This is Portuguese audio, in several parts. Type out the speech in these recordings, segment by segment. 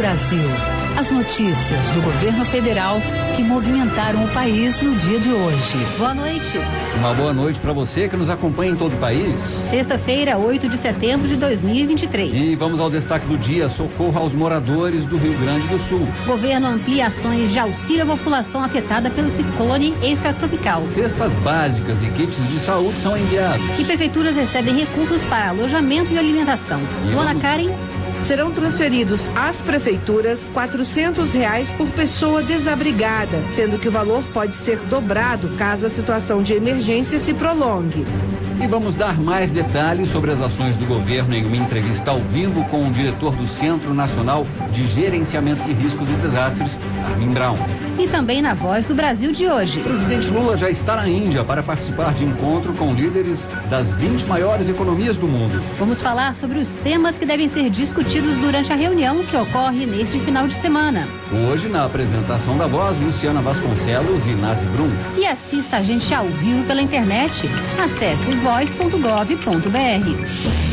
Brasil. As notícias do governo federal que movimentaram o país no dia de hoje. Boa noite. Uma boa noite para você que nos acompanha em todo o país. Sexta-feira, 8 de setembro de 2023. E vamos ao destaque do dia: socorro aos moradores do Rio Grande do Sul. Governo amplia ações de auxílio à população afetada pelo ciclone extratropical. Cestas básicas e kits de saúde são enviados. E prefeituras recebem recursos para alojamento e alimentação. Dona Karen. Serão transferidos às prefeituras R$400 por pessoa desabrigada, sendo que o valor pode ser dobrado caso a situação de emergência se prolongue. E vamos dar mais detalhes sobre as ações do governo em uma entrevista ao vivo com o diretor do Centro Nacional de Gerenciamento de Riscos e Desastres, Armin Brown. E também na Voz do Brasil de hoje. O presidente Lula já está na Índia para participar de encontro com líderes das 20 maiores economias do mundo. Vamos falar sobre os temas que devem ser discutidos durante a reunião que ocorre neste final de semana. Hoje, na apresentação da Voz, Luciana Vasconcelos e Nazi Brum. E assista a gente ao vivo pela internet. Acesse voz.gov.br.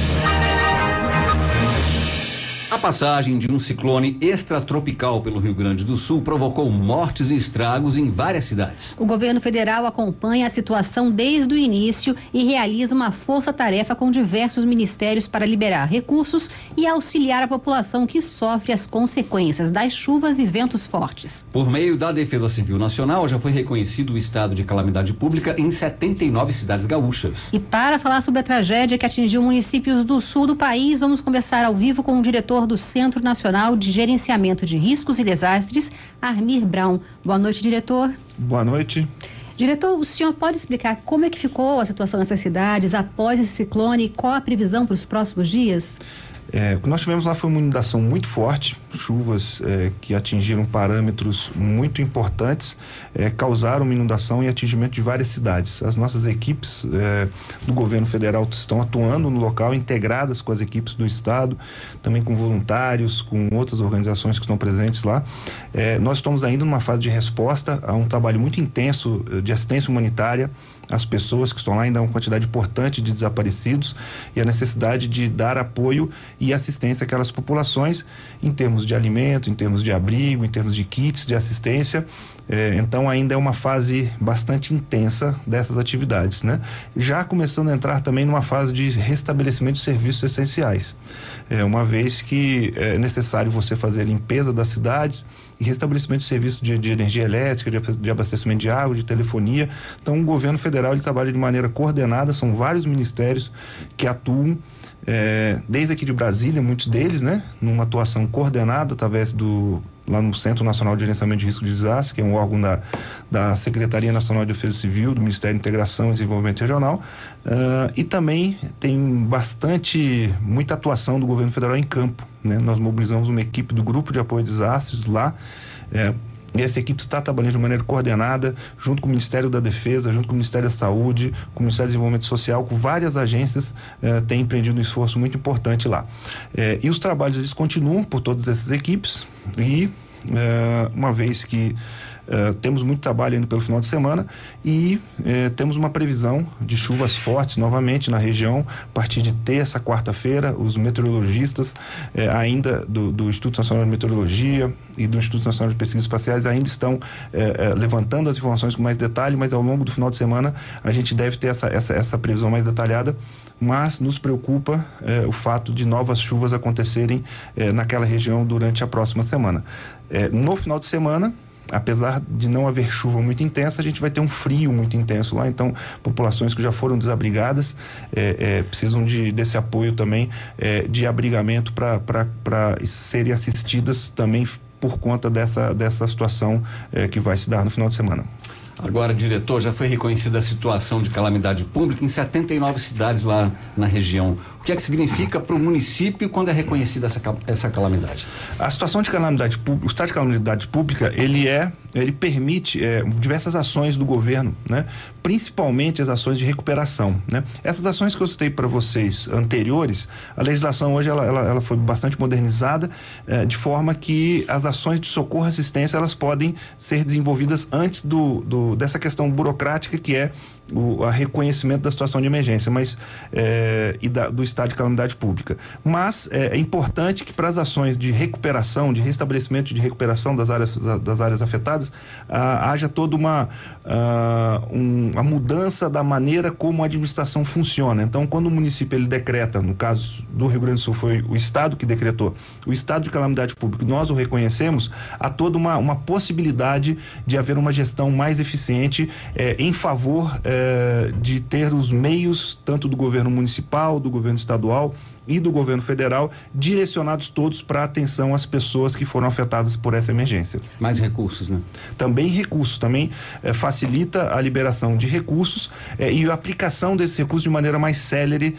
A passagem de um ciclone extratropical pelo Rio Grande do Sul provocou mortes e estragos em várias cidades. O governo federal acompanha a situação desde o início e realiza uma força-tarefa com diversos ministérios para liberar recursos e auxiliar a população que sofre as consequências das chuvas e ventos fortes. Por meio da Defesa Civil Nacional, já foi reconhecido o estado de calamidade pública em 79 cidades gaúchas. E para falar sobre a tragédia que atingiu municípios do sul do país, vamos conversar ao vivo com o diretor do Centro Nacional de Gerenciamento de Riscos e Desastres, Armin Brown. Boa noite, diretor. Boa noite. Diretor, o senhor pode explicar como é que ficou a situação nessas cidades após esse ciclone e qual a previsão para os próximos dias? O que nós tivemos lá foi uma inundação muito forte, chuvas que atingiram parâmetros muito importantes, causaram uma inundação e atingimento de várias cidades. As nossas equipes do governo federal estão atuando no local, integradas com as equipes do estado, também com voluntários, com outras organizações que estão presentes lá. Nós estamos ainda numa fase de resposta a um trabalho muito intenso de assistência humanitária. As pessoas que estão lá, ainda há uma quantidade importante de desaparecidos e a necessidade de dar apoio e assistência àquelas populações em termos de alimento, em termos de abrigo, em termos de kits de assistência. Então ainda é uma fase bastante intensa dessas atividades, né? Já começando a entrar também numa fase de restabelecimento de serviços essenciais, uma vez que é necessário você fazer a limpeza das cidades e restabelecimento de serviços de energia elétrica, de abastecimento de água, de telefonia. Então o governo federal ele trabalha de maneira coordenada, são vários ministérios que atuam, desde aqui de Brasília, muitos deles, né, numa atuação coordenada através lá no Centro Nacional de Gerenciamento de Risco de Desastre, que é um órgão da Secretaria Nacional de Defesa Civil, do Ministério da Integração e Desenvolvimento Regional, e também tem muita atuação do governo federal em campo, né? Nós mobilizamos uma equipe do Grupo de Apoio a Desastres lá, e essa equipe está trabalhando de maneira coordenada, junto com o Ministério da Defesa, junto com o Ministério da Saúde, com o Ministério do Desenvolvimento Social, com várias agências, têm empreendido um esforço muito importante lá. E os trabalhos eles continuam por todas essas equipes e, uma vez que temos muito trabalho ainda pelo final de semana e temos uma previsão de chuvas fortes novamente na região a partir de terça, quarta-feira. Os meteorologistas ainda do Instituto Nacional de Meteorologia e do Instituto Nacional de Pesquisas Espaciais ainda estão levantando as informações com mais detalhe, mas ao longo do final de semana a gente deve ter essa previsão mais detalhada, mas nos preocupa o fato de novas chuvas acontecerem naquela região durante a próxima semana. No final de semana, apesar de não haver chuva muito intensa, a gente vai ter um frio muito intenso lá, então populações que já foram desabrigadas precisam desse apoio também, de abrigamento para serem assistidas também por conta dessa situação que vai se dar no final de semana. Agora, diretor, já foi reconhecida a situação de calamidade pública em 79 cidades lá na região. O que é que significa para o município quando é reconhecida essa calamidade? A situação de calamidade pública, o estado de calamidade pública, ele permite diversas ações do governo, né? Principalmente as ações de recuperação, né? Essas ações que eu citei para vocês anteriores, a legislação hoje ela foi bastante modernizada, de forma que as ações de socorro e assistência elas podem ser desenvolvidas antes dessa questão burocrática que é o reconhecimento da situação de emergência, mas do estado estado de calamidade pública. Mas é importante que para as ações de recuperação, de restabelecimento, de recuperação das áreas afetadas, haja toda uma mudança da maneira como a administração funciona. Então, quando o município ele decreta, no caso do Rio Grande do Sul foi o estado que decretou, o estado de calamidade pública, nós o reconhecemos, há toda uma possibilidade de haver uma gestão mais eficiente em favor de ter os meios, tanto do governo municipal, do governo estadual e do governo federal, direcionados todos para atenção às pessoas que foram afetadas por essa emergência. Mais recursos, né? Também recursos, também facilita a liberação de recursos e a aplicação desses recursos de maneira mais célere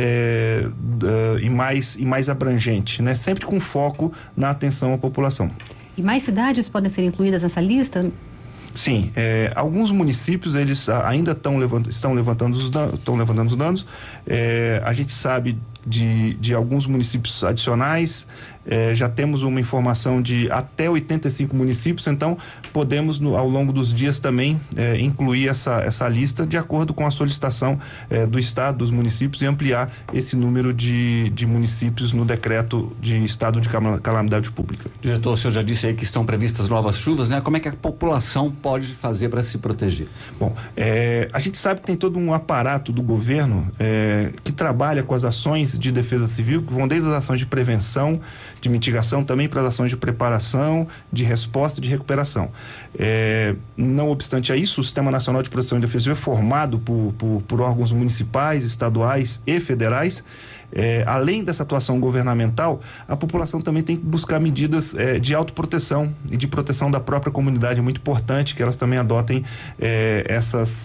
e mais abrangente, né? Sempre com foco na atenção à população. E mais cidades podem ser incluídas nessa lista? Sim, alguns municípios eles ainda estão levantando os danos. A gente sabe de alguns municípios adicionais, já temos uma informação de até 85 municípios, então podemos ao longo dos dias também incluir essa lista de acordo com a solicitação do estado, dos municípios, e ampliar esse número de municípios no decreto de estado de calamidade pública. Diretor, o senhor já disse aí que estão previstas novas chuvas, né? Como é que a população pode fazer para se proteger? Bom, a gente sabe que tem todo um aparato do governo que trabalha com as ações de defesa civil, que vão desde as ações de prevenção, de mitigação, também para as ações de preparação, de resposta e de recuperação. Não obstante a isso, o Sistema Nacional de Proteção e Defesa Civil é formado por órgãos municipais, estaduais e federais. Além dessa atuação governamental, a população também tem que buscar medidas de autoproteção e de proteção da própria comunidade. É muito importante que elas também adotem essas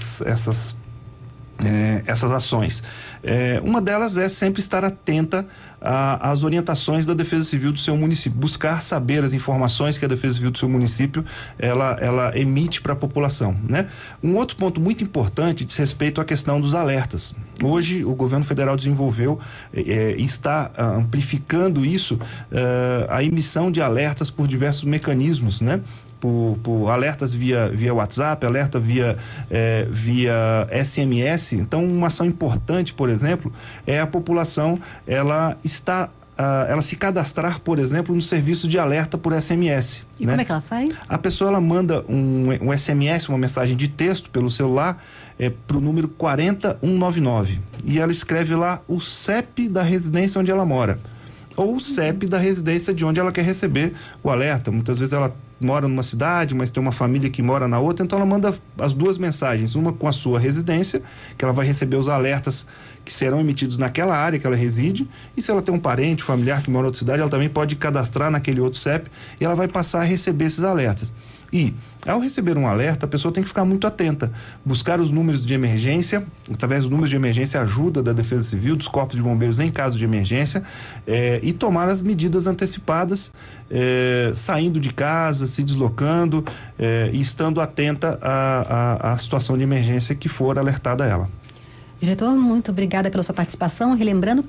ações. Uma delas é sempre estar atenta às orientações da Defesa Civil do seu município, buscar saber as informações que a Defesa Civil do seu município ela emite para a população, né? Um outro ponto muito importante diz respeito à questão dos alertas. Hoje o governo federal desenvolveu e está amplificando isso, a emissão de alertas por diversos mecanismos, né? Por alertas via WhatsApp, alerta via SMS. Então, uma ação importante, por exemplo, é a população ela se cadastrar, por exemplo, no serviço de alerta por SMS. E como é que ela faz? A pessoa ela manda um SMS, uma mensagem de texto pelo celular para o número 40199 e ela escreve lá o CEP da residência onde ela mora ou o CEP da residência de onde ela quer receber o alerta. Muitas vezes ela mora numa cidade, mas tem uma família que mora na outra, então ela manda as duas mensagens, uma com a sua residência, que ela vai receber os alertas que serão emitidos naquela área que ela reside, e se ela tem um parente, familiar que mora em outra cidade, ela também pode cadastrar naquele outro CEP e ela vai passar a receber esses alertas. E, ao receber um alerta, a pessoa tem que ficar muito atenta, buscar os números de emergência, através dos números de emergência, ajuda da Defesa Civil, dos corpos de bombeiros em caso de emergência, e tomar as medidas antecipadas, saindo de casa, se deslocando e estando atenta à situação de emergência que for alertada a ela. Diretor, muito obrigada pela sua participação. Relembrando,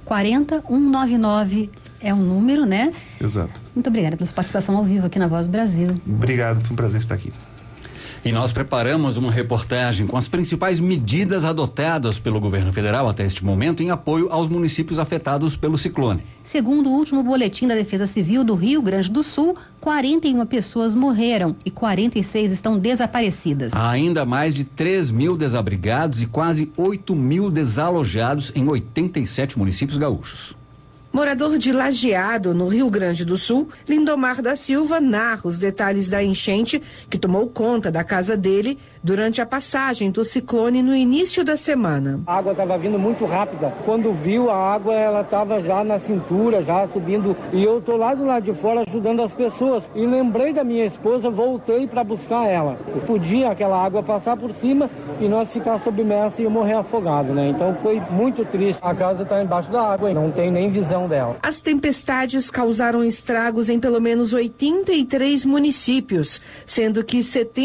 40199 é um número, né? Exato. Muito obrigada pela sua participação ao vivo aqui na Voz do Brasil. Obrigado, foi um prazer estar aqui. E nós preparamos uma reportagem com as principais medidas adotadas pelo governo federal até este momento em apoio aos municípios afetados pelo ciclone. Segundo o último boletim da Defesa Civil do Rio Grande do Sul, 41 pessoas morreram e 46 estão desaparecidas. Há ainda mais de 3.000 desabrigados e quase 8.000 desalojados em 87 municípios gaúchos. Morador de Lajeado, no Rio Grande do Sul, Lindomar da Silva narra os detalhes da enchente que tomou conta da casa dele durante a passagem do ciclone no início da semana. A água estava vindo muito rápida. Quando viu a água, ela estava já na cintura, já subindo. E eu estou lá do lado de fora ajudando as pessoas. E lembrei da minha esposa, voltei para buscar ela. Podia aquela água passar por cima e nós ficar submersos e eu morrer afogado, né? Então foi muito triste. A casa está embaixo da água, não tem nem visão decisão dela. As tempestades causaram estragos em pelo menos 83 municípios, sendo que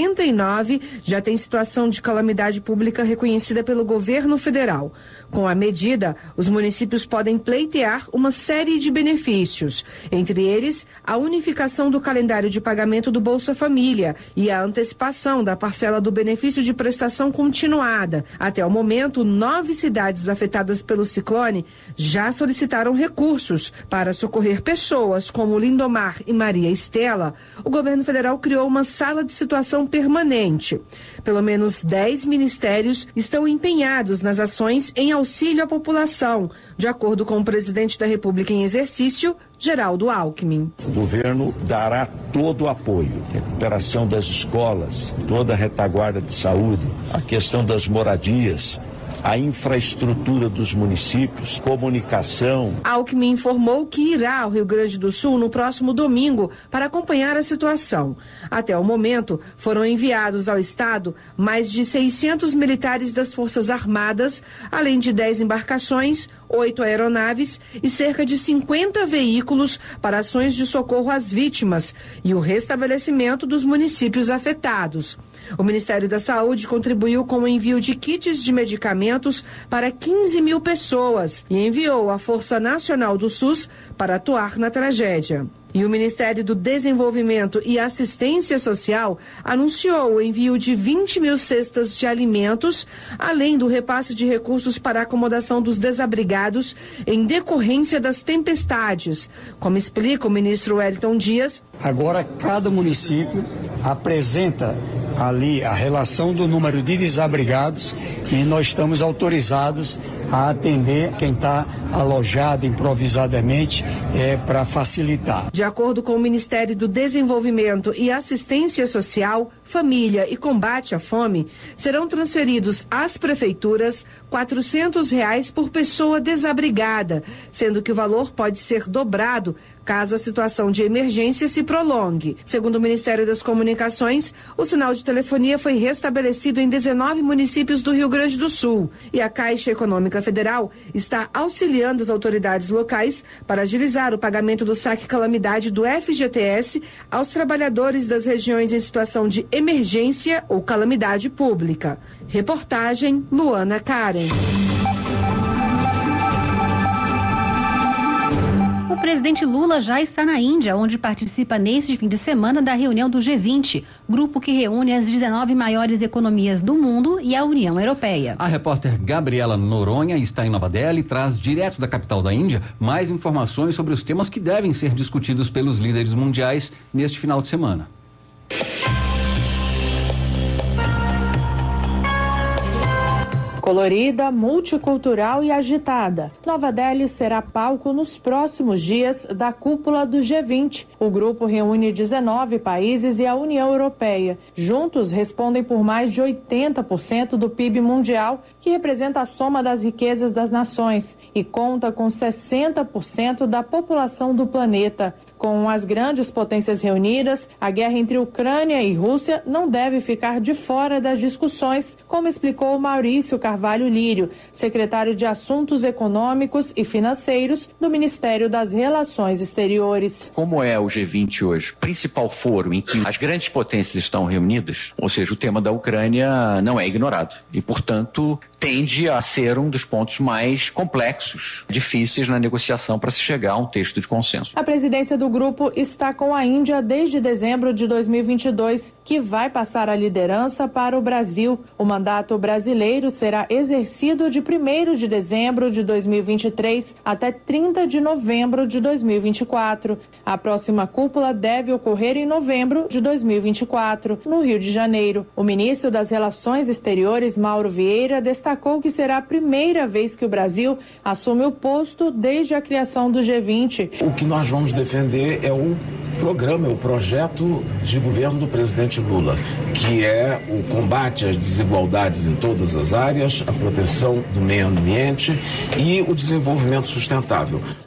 79 já têm situação de calamidade pública reconhecida pelo governo federal. Com a medida, os municípios podem pleitear uma série de benefícios, entre eles a unificação do calendário de pagamento do Bolsa Família e a antecipação da parcela do benefício de prestação continuada. Até o momento, 9 cidades afetadas pelo ciclone já solicitaram recursos para socorrer pessoas como Lindomar e Maria Estela. O governo federal criou uma sala de situação permanente. Pelo menos 10 ministérios estão empenhados nas ações em auxílio à população, de acordo com o presidente da República em exercício, Geraldo Alckmin. O governo dará todo o apoio, recuperação das escolas, toda a retaguarda de saúde, a questão das moradias, a infraestrutura dos municípios, comunicação. Alckmin informou que irá ao Rio Grande do Sul no próximo domingo para acompanhar a situação. Até o momento, foram enviados ao estado mais de 600 militares das Forças Armadas, além de 10 embarcações, 8 aeronaves e cerca de 50 veículos para ações de socorro às vítimas e o restabelecimento dos municípios afetados. O Ministério da Saúde contribuiu com o envio de kits de medicamentos para 15 mil pessoas e enviou a Força Nacional do SUS para atuar na tragédia. E o Ministério do Desenvolvimento e Assistência Social anunciou o envio de 20 mil cestas de alimentos, além do repasse de recursos para a acomodação dos desabrigados em decorrência das tempestades. Como explica o ministro Wellington Dias. Agora, cada município apresenta ali a relação do número de desabrigados e nós estamos autorizados a atender quem está alojado improvisadamente para facilitar. De acordo com o Ministério do Desenvolvimento e Assistência Social, Família e Combate à Fome, serão transferidos às prefeituras R$400 por pessoa desabrigada, sendo que o valor pode ser dobrado caso a situação de emergência se prolongue. Segundo o Ministério das Comunicações, o sinal de telefonia foi restabelecido em 19 municípios do Rio Grande do Sul e a Caixa Econômica Federal está auxiliando as autoridades locais para agilizar o pagamento do saque calamidade do FGTS aos trabalhadores das regiões em situação de emergência ou calamidade pública. Reportagem Luana Karen. O presidente Lula já está na Índia, onde participa neste fim de semana da reunião do G20, grupo que reúne as 19 maiores economias do mundo e a União Europeia. A repórter Gabriela Noronha está em Nova Delhi e traz direto da capital da Índia mais informações sobre os temas que devem ser discutidos pelos líderes mundiais neste final de semana. Colorida, multicultural e agitada, Nova Delhi será palco nos próximos dias da cúpula do G20. O grupo reúne 19 países e a União Europeia. Juntos respondem por mais de 80% do PIB mundial, que representa a soma das riquezas das nações e conta com 60% da população do planeta. Com as grandes potências reunidas, a guerra entre Ucrânia e Rússia não deve ficar de fora das discussões, como explicou Maurício Carvalho Lírio, secretário de Assuntos Econômicos e Financeiros do Ministério das Relações Exteriores. Como é o G20 hoje, principal foro em que as grandes potências estão reunidas, ou seja, o tema da Ucrânia não é ignorado e, portanto, tende a ser um dos pontos mais complexos, difíceis na negociação para se chegar a um texto de consenso. A presidência do grupo está com a Índia desde dezembro de 2022, que vai passar a liderança para o Brasil. O mandato brasileiro será exercido de 1º de dezembro de 2023 até 30 de novembro de 2024. A próxima cúpula deve ocorrer em novembro de 2024, no Rio de Janeiro. O ministro das Relações Exteriores, Mauro Vieira, destacou que será a primeira vez que o Brasil assume o posto desde a criação do G20. O que nós vamos defender é o programa, o projeto de governo do presidente Lula, que é o combate às desigualdades em todas as áreas, a proteção do meio ambiente e o desenvolvimento sustentável.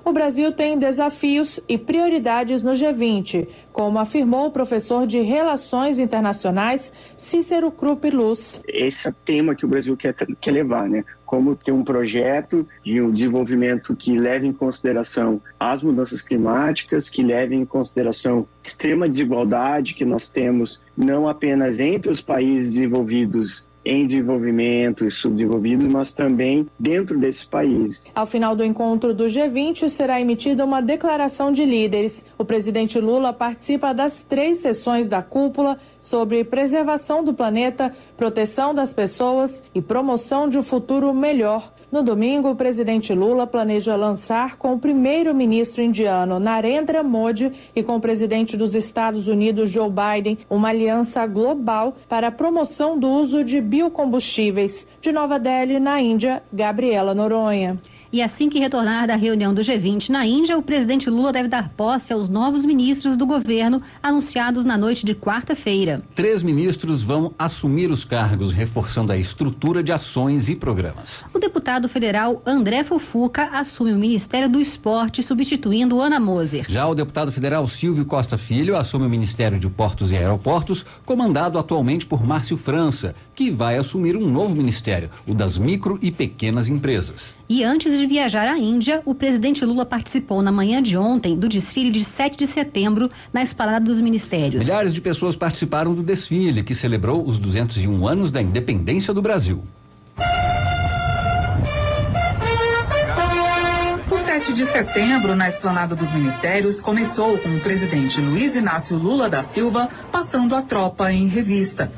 O Brasil tem desafios e prioridades no G20, como afirmou o professor de Relações Internacionais Cícero Krupp Luz. Esse é o tema que o Brasil quer levar, né? Como ter um projeto de um desenvolvimento que leve em consideração as mudanças climáticas, que leve em consideração a extrema desigualdade que nós temos, não apenas entre os países desenvolvidos em desenvolvimento e subdesenvolvidos, mas também dentro desses países. Ao final do encontro do G20, será emitida uma declaração de líderes. O presidente Lula participa das 3 sessões da cúpula sobre preservação do planeta, proteção das pessoas e promoção de um futuro melhor. No domingo, o presidente Lula planeja lançar com o primeiro-ministro indiano Narendra Modi e com o presidente dos Estados Unidos Joe Biden uma aliança global para a promoção do uso de biocombustíveis. De Nova Delhi, na Índia, Gabriela Noronha. E assim que retornar da reunião do G20 na Índia, o presidente Lula deve dar posse aos novos ministros do governo anunciados na noite de quarta-feira. 3 ministros vão assumir os cargos, reforçando a estrutura de ações e programas. O deputado federal André Fufuca assume o Ministério do Esporte, substituindo Ana Moser. Já o deputado federal Silvio Costa Filho assume o Ministério de Portos e Aeroportos, comandado atualmente por Márcio França, que vai assumir um novo ministério, o das micro e pequenas empresas. E antes de viajar à Índia, o presidente Lula participou na manhã de ontem do desfile de 7 de setembro na Esplanada dos Ministérios. Milhares de pessoas participaram do desfile, que celebrou os 201 anos da independência do Brasil. O 7 de setembro, na Esplanada dos Ministérios, começou com o presidente Luiz Inácio Lula da Silva passando a tropa em revista.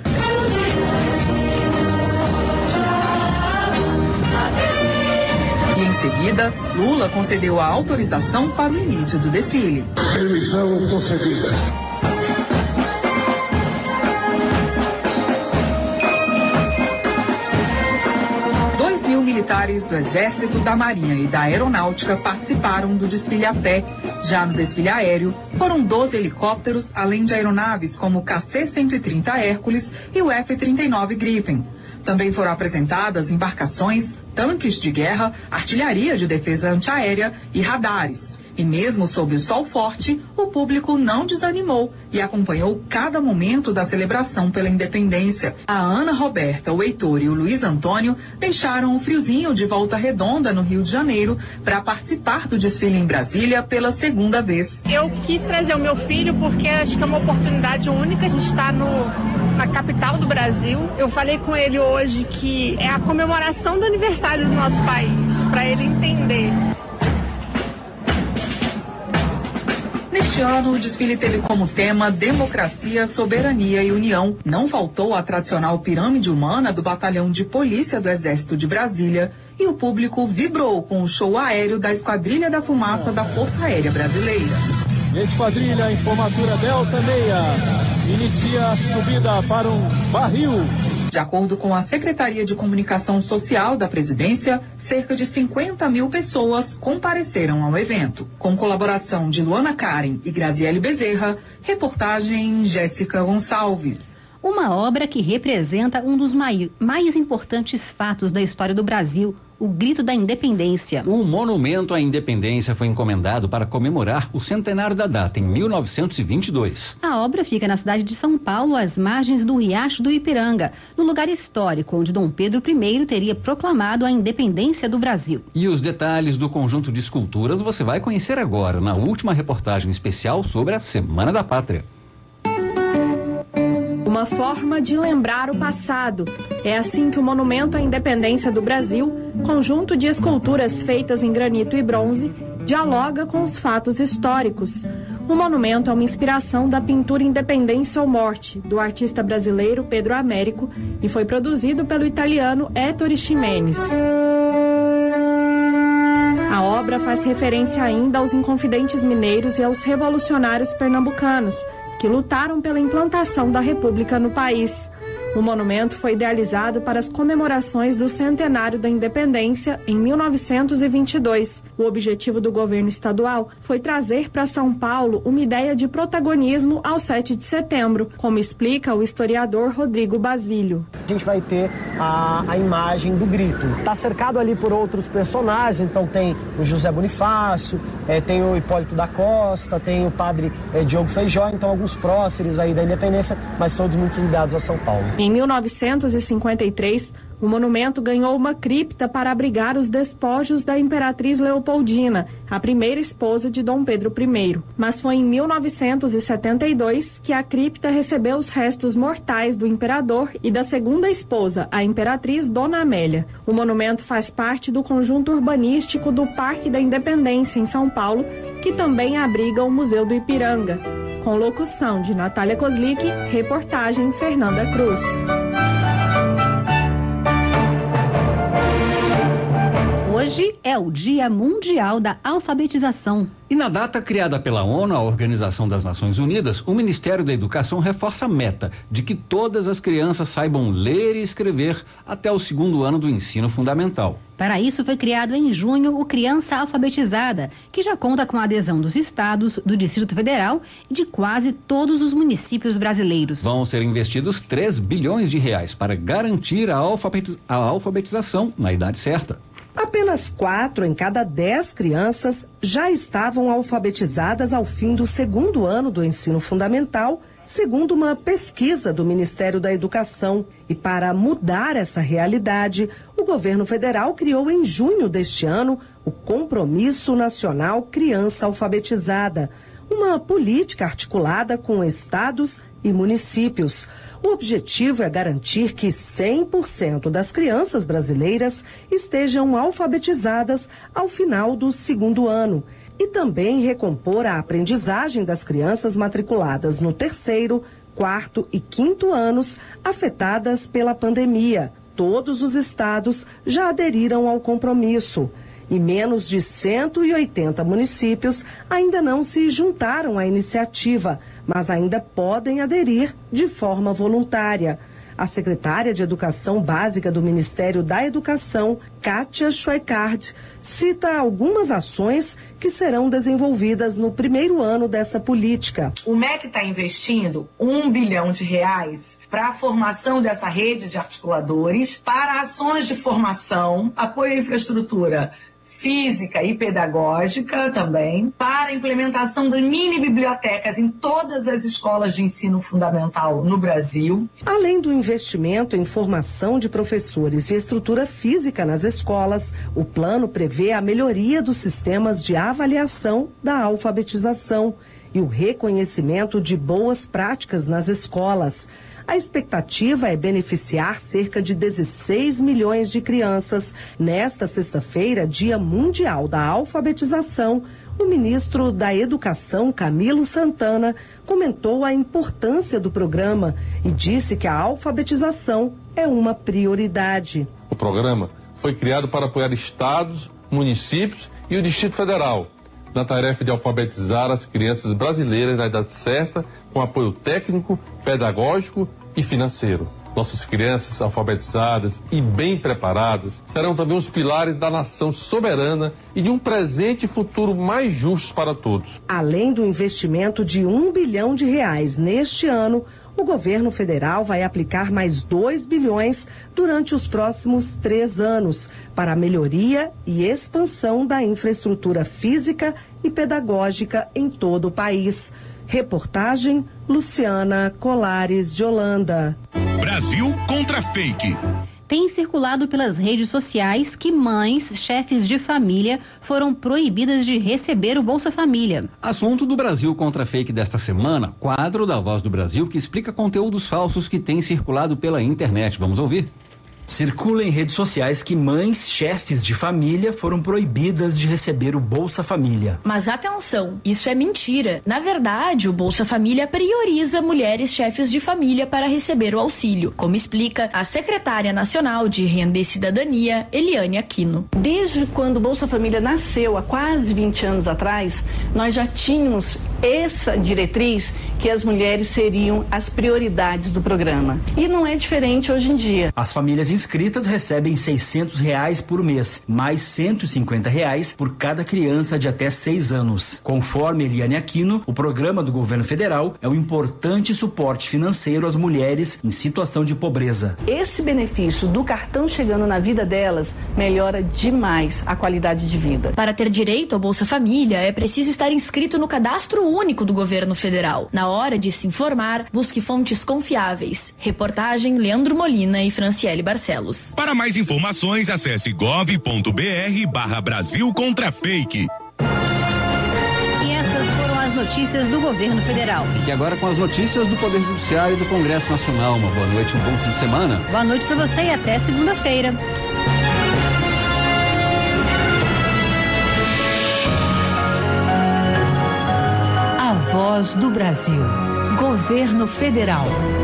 Em seguida, Lula concedeu a autorização para o início do desfile. Permissão concedida. Militares do Exército, da Marinha e da Aeronáutica participaram do desfile a pé. Já no desfile aéreo, foram 12 helicópteros, além de aeronaves como o KC-130 Hércules e o F-39 Gripen. Também foram apresentadas embarcações, tanques de guerra, artilharia de defesa antiaérea e radares. E mesmo sob o sol forte, o público não desanimou e acompanhou cada momento da celebração pela independência. A Ana Roberta, o Heitor e o Luiz Antônio deixaram o friozinho de Volta Redonda, no Rio de Janeiro, para participar do desfile em Brasília pela segunda vez. Eu quis trazer o meu filho porque acho que é uma oportunidade única. A gente está na capital do Brasil. Eu falei com ele hoje que é a comemoração do aniversário do nosso país, para ele entender. Neste ano, o desfile teve como tema Democracia, Soberania e União. Não faltou a tradicional pirâmide humana do Batalhão de Polícia do Exército de Brasília e o público vibrou com o show aéreo da Esquadrilha da Fumaça da Força Aérea Brasileira. Esquadrilha em formatura Delta Meia inicia a subida para um barril. De acordo com a Secretaria de Comunicação Social da Presidência, cerca de 50 mil pessoas compareceram ao evento. Com colaboração de Luana Karen e Graziele Bezerra, reportagem Jéssica Gonçalves. Uma obra que representa um dos mais importantes fatos da história do Brasil, o Grito da Independência. O monumento à independência foi encomendado para comemorar o centenário da data, em 1922. A obra fica na cidade de São Paulo, às margens do Riacho do Ipiranga, no lugar histórico onde Dom Pedro I teria proclamado a independência do Brasil. E os detalhes do conjunto de esculturas você vai conhecer agora, na última reportagem especial sobre a Semana da Pátria. Uma forma de lembrar o passado. É assim que o Monumento à Independência do Brasil, conjunto de esculturas feitas em granito e bronze, dialoga com os fatos históricos. O monumento é uma inspiração da pintura Independência ou Morte, do artista brasileiro Pedro Américo, e foi produzido pelo italiano Ettore Ximenes. A obra faz referência ainda aos inconfidentes mineiros e aos revolucionários pernambucanos, que lutaram pela implantação da República no país. O monumento foi idealizado para as comemorações do centenário da independência em 1922. O objetivo do governo estadual foi trazer para São Paulo uma ideia de protagonismo ao 7 de setembro, como explica o historiador Rodrigo Basílio. A gente vai ter a imagem do grito. Está cercado ali por outros personagens, então tem o José Bonifácio, tem o Hipólito da Costa, tem o padre Diogo Feijó, então alguns próceres aí da independência, mas todos muito ligados a São Paulo. Em 1953, o monumento ganhou uma cripta para abrigar os despojos da Imperatriz Leopoldina, a primeira esposa de Dom Pedro I. Mas foi em 1972 que a cripta recebeu os restos mortais do imperador e da segunda esposa, a Imperatriz Dona Amélia. O monumento faz parte do conjunto urbanístico do Parque da Independência, em São Paulo, que também abriga o Museu do Ipiranga. Com locução de Natália Kozlik, reportagem Fernanda Cruz. Hoje é o Dia Mundial da Alfabetização. E na data criada pela ONU, a Organização das Nações Unidas, o Ministério da Educação reforça a meta de que todas as crianças saibam ler e escrever até o 2º ano do ensino fundamental. Para isso foi criado em junho o Criança Alfabetizada, que já conta com a adesão dos estados, do Distrito Federal e de quase todos os municípios brasileiros. Vão ser investidos 3 bilhões de reais para garantir a alfabetização na idade certa. Apenas 4 em cada 10 crianças já estavam alfabetizadas ao fim do 2º ano do ensino fundamental, segundo uma pesquisa do Ministério da Educação. E para mudar essa realidade, o governo federal criou em junho deste ano o Compromisso Nacional Criança Alfabetizada, uma política articulada com estados e municípios. O objetivo é garantir que 100% das crianças brasileiras estejam alfabetizadas ao final do 2º ano e também recompor a aprendizagem das crianças matriculadas no 3º, 4º e 5º anos afetadas pela pandemia. Todos os estados já aderiram ao compromisso. E menos de 180 municípios ainda não se juntaram à iniciativa, mas ainda podem aderir de forma voluntária. A secretária de Educação Básica do Ministério da Educação, Kátia Schweikart, cita algumas ações que serão desenvolvidas no 1º ano dessa política. O MEC está investindo R$1 bilhão para a formação dessa rede de articuladores, para ações de formação, apoio à infraestrutura física e pedagógica também, para a implementação de mini bibliotecas em todas as escolas de ensino fundamental no Brasil. Além do investimento em formação de professores e estrutura física nas escolas, o plano prevê a melhoria dos sistemas de avaliação da alfabetização e o reconhecimento de boas práticas nas escolas. A expectativa é beneficiar cerca de 16 milhões de crianças. Nesta sexta-feira, Dia Mundial da Alfabetização, o ministro da Educação, Camilo Santana, comentou a importância do programa e disse que a alfabetização é uma prioridade. O programa foi criado para apoiar estados, municípios e o Distrito Federal na tarefa de alfabetizar as crianças brasileiras na idade certa, com apoio técnico, pedagógico e financeiro. Nossas crianças alfabetizadas e bem preparadas serão também os pilares da nação soberana e de um presente e futuro mais justos para todos. Além do investimento de R$1 bilhão neste ano, o governo federal vai aplicar mais 2 bilhões durante os próximos 3 anos para a melhoria e expansão da infraestrutura física e pedagógica em todo o país. Reportagem Luciana Colares de Holanda. Brasil contra fake. Tem circulado pelas redes sociais que mães, chefes de família, foram proibidas de receber o Bolsa Família. Assunto do Brasil contra fake desta semana, quadro da Voz do Brasil que explica conteúdos falsos que têm circulado pela internet. Vamos ouvir. Circula em redes sociais que mães, chefes de família foram proibidas de receber o Bolsa Família. Mas atenção, isso é mentira. Na verdade, o Bolsa Família prioriza mulheres chefes de família para receber o auxílio, como explica a secretária nacional de Renda e Cidadania, Eliane Aquino. Desde quando o Bolsa Família nasceu, há quase 20 anos atrás, nós já tínhamos essa diretriz que as mulheres seriam as prioridades do programa. E não é diferente hoje em dia. As famílias inscritas recebem R$600 por mês, mais R$150 por cada criança de até 6 anos. Conforme Eliane Aquino, o programa do governo federal é um importante suporte financeiro às mulheres em situação de pobreza. Esse benefício do cartão chegando na vida delas melhora demais a qualidade de vida. Para ter direito ao Bolsa Família, é preciso estar inscrito no Cadastro Único do governo federal. Na hora de se informar, busque fontes confiáveis. Reportagem Leandro Molina e Franciele Barcelos. Para mais informações, acesse gov.br/Brasil contra fake. E essas foram as notícias do governo federal. E agora com as notícias do Poder Judiciário e do Congresso Nacional. Uma boa noite, um bom fim de semana. Boa noite para você e até segunda-feira. A Voz do Brasil. Governo Federal.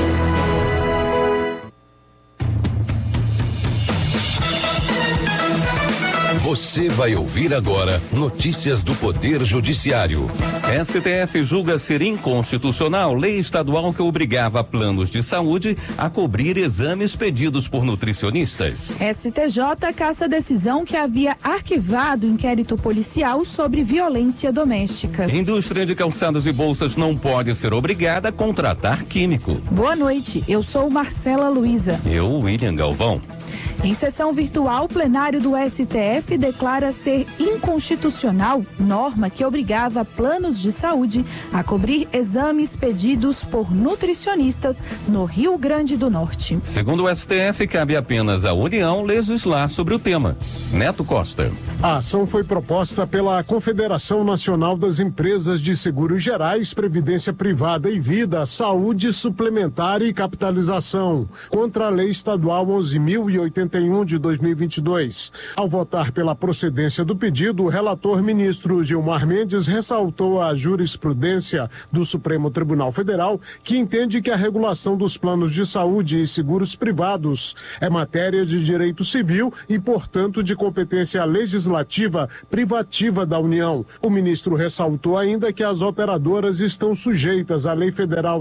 Você vai ouvir agora notícias do Poder Judiciário. STF julga ser inconstitucional lei estadual que obrigava planos de saúde a cobrir exames pedidos por nutricionistas. STJ caça decisão que havia arquivado inquérito policial sobre violência doméstica. Indústria de calçados e bolsas não pode ser obrigada a contratar químico. Boa noite, eu sou Marcela Luiza. Eu, William Galvão. Em sessão virtual, o plenário do STF declara ser inconstitucional norma que obrigava planos de saúde a cobrir exames pedidos por nutricionistas no Rio Grande do Norte. Segundo o STF, cabe apenas à União legislar sobre o tema. Neto Costa. A ação foi proposta pela Confederação Nacional das Empresas de Seguros Gerais, Previdência Privada e Vida, Saúde Suplementar e Capitalização, contra a Lei Estadual 11.081 de 2022. Ao votar pela procedência do pedido, o relator ministro Gilmar Mendes ressaltou a jurisprudência do Supremo Tribunal Federal, que entende que a regulação dos planos de saúde e seguros privados é matéria de direito civil e, portanto, de competência legislativa privativa da União. O ministro ressaltou ainda que as operadoras estão sujeitas à Lei Federal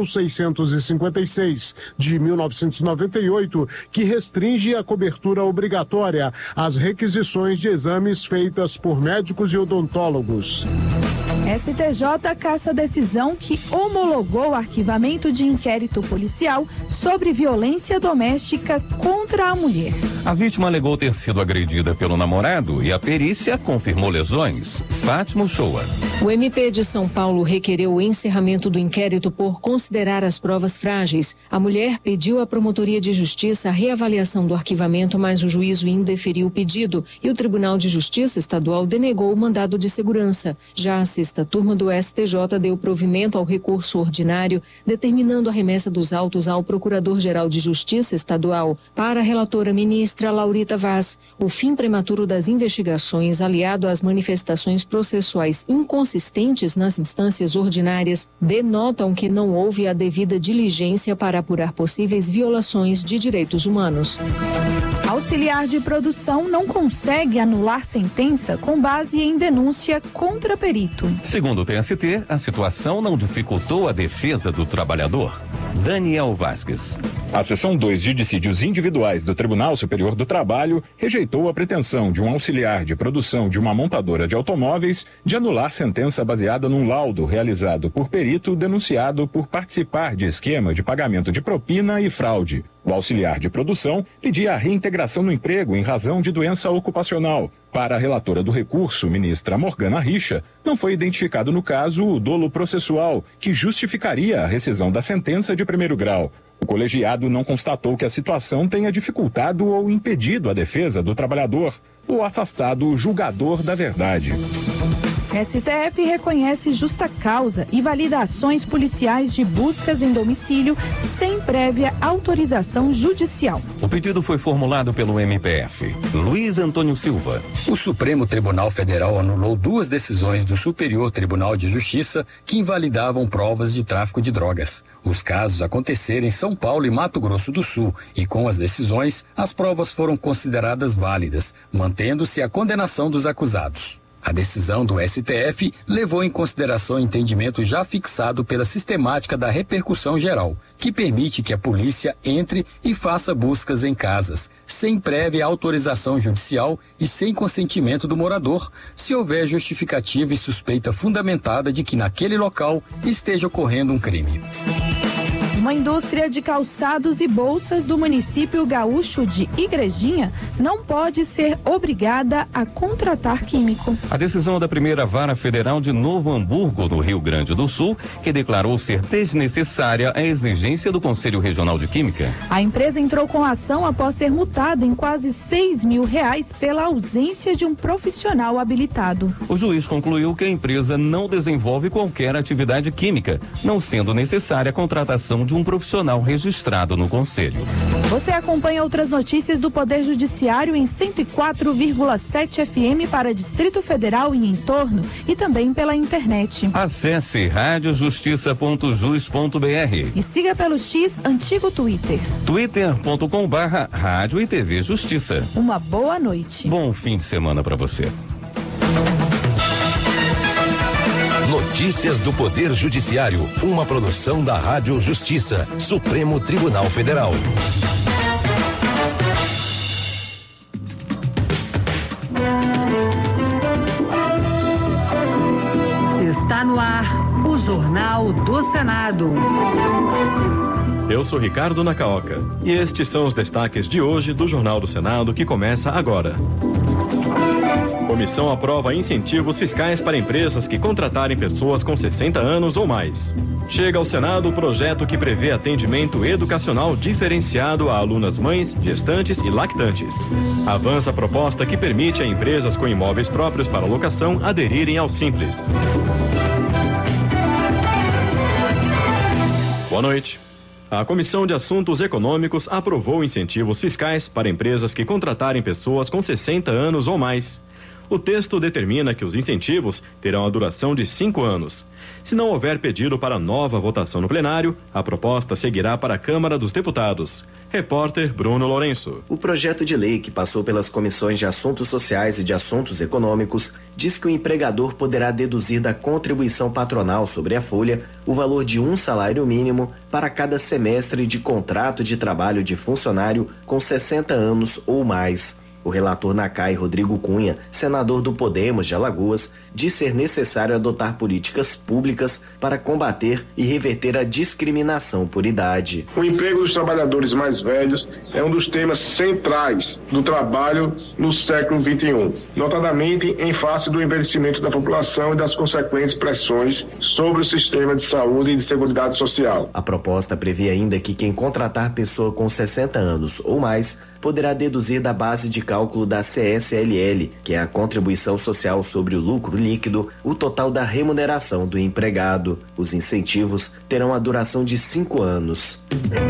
9.656 de 1998, que restringe a cobertura obrigatória às requisições de exames feitas por médicos e odontólogos. STJ caça decisão que homologou o arquivamento de inquérito policial sobre violência doméstica contra a mulher. A vítima alegou ter sido agredida pelo namorado e a perícia confirmou lesões. Fátima Uchoa. O MP de São Paulo requereu o encerramento do inquérito por considerar as provas frágeis. A mulher pediu à Promotoria de Justiça a reavaliação do arquivamento, mas o juízo indeferiu o pedido e o Tribunal de Justiça Estadual denegou o mandado de segurança. Já a sexta turma do STJ deu provimento ao recurso ordinário, determinando a remessa dos autos ao Procurador-Geral de Justiça Estadual. Para a relatora ministra Laurita Vaz, o fim prematuro das investigações, aliado às manifestações processuais inconsistentes nas instâncias ordinárias, denotam que não houve a devida diligência para apurar possíveis violações de direitos humanos. Auxiliar de produção não consegue anular sentença com base em denúncia contra perito. Segundo o TST, a situação não dificultou a defesa do trabalhador. Daniel Vasquez. A seção 2 de dissídios individuais do Tribunal Superior do Trabalho rejeitou a pretensão de um auxiliar de produção de uma montadora de automóveis de anular sentença baseada num laudo realizado por perito denunciado por participar de esquema de pagamento de propina e fraude. O auxiliar de produção pedia a reintegração no emprego em razão de doença ocupacional. Para a relatora do recurso, ministra Morgana Richa, não foi identificado no caso o dolo processual, que justificaria a rescisão da sentença de primeiro grau. O colegiado não constatou que a situação tenha dificultado ou impedido a defesa do trabalhador ou afastado o julgador da verdade. STF reconhece justa causa e valida ações policiais de buscas em domicílio sem prévia autorização judicial. O pedido foi formulado pelo MPF. Luiz Antônio Silva. O Supremo Tribunal Federal anulou 2 decisões do Superior Tribunal de Justiça que invalidavam provas de tráfico de drogas. Os casos aconteceram em São Paulo e Mato Grosso do Sul e, com as decisões, as provas foram consideradas válidas, mantendo-se a condenação dos acusados. A decisão do STF levou em consideração o entendimento já fixado pela sistemática da repercussão geral, que permite que a polícia entre e faça buscas em casas, sem prévia autorização judicial e sem consentimento do morador, se houver justificativa e suspeita fundamentada de que naquele local esteja ocorrendo um crime. Uma indústria de calçados e bolsas do município gaúcho de Igrejinha não pode ser obrigada a contratar químico. A decisão da primeira vara federal de Novo Hamburgo, no Rio Grande do Sul, que declarou ser desnecessária a exigência do Conselho Regional de Química. A empresa entrou com a ação após ser multada em quase R$6 mil pela ausência de um profissional habilitado. O juiz concluiu que a empresa não desenvolve qualquer atividade química, não sendo necessária a contratação de um profissional registrado no Conselho. Você acompanha outras notícias do Poder Judiciário em 104,7 FM para Distrito Federal e entorno e também pela internet. Acesse radiojustiça.jus.br e siga pelo X antigo Twitter. twitter.com/rádio e TV Justiça. Uma boa noite. Bom fim de semana para você. Notícias do Poder Judiciário, uma produção da Rádio Justiça, Supremo Tribunal Federal. Está no ar o Jornal do Senado. Eu sou Ricardo Nacaoca e estes são os destaques de hoje do Jornal do Senado que começa agora. Comissão aprova incentivos fiscais para empresas que contratarem pessoas com 60 anos ou mais. Chega ao Senado o projeto que prevê atendimento educacional diferenciado a alunas mães, gestantes e lactantes. Avança a proposta que permite a empresas com imóveis próprios para locação aderirem ao Simples. Boa noite. A Comissão de Assuntos Econômicos aprovou incentivos fiscais para empresas que contratarem pessoas com 60 anos ou mais. O texto determina que os incentivos terão a duração de 5 anos. Se não houver pedido para nova votação no plenário, a proposta seguirá para a Câmara dos Deputados. Repórter Bruno Lourenço. O projeto de lei que passou pelas comissões de Assuntos Sociais e de Assuntos Econômicos diz que o empregador poderá deduzir da contribuição patronal sobre a folha o valor de um salário mínimo para cada semestre de contrato de trabalho de funcionário com 60 anos ou mais. O relator na CAI, Rodrigo Cunha, senador do Podemos de Alagoas, diz ser necessário adotar políticas públicas para combater e reverter a discriminação por idade. O emprego dos trabalhadores mais velhos é um dos temas centrais do trabalho no século XXI, notadamente em face do envelhecimento da população e das consequentes pressões sobre o sistema de saúde e de seguridade social. A proposta prevê ainda que quem contratar pessoa com 60 anos ou mais poderá deduzir da base de cálculo da CSLL, que é a contribuição social sobre o lucro líquido, o total da remuneração do empregado. Os incentivos terão a duração de 5 anos.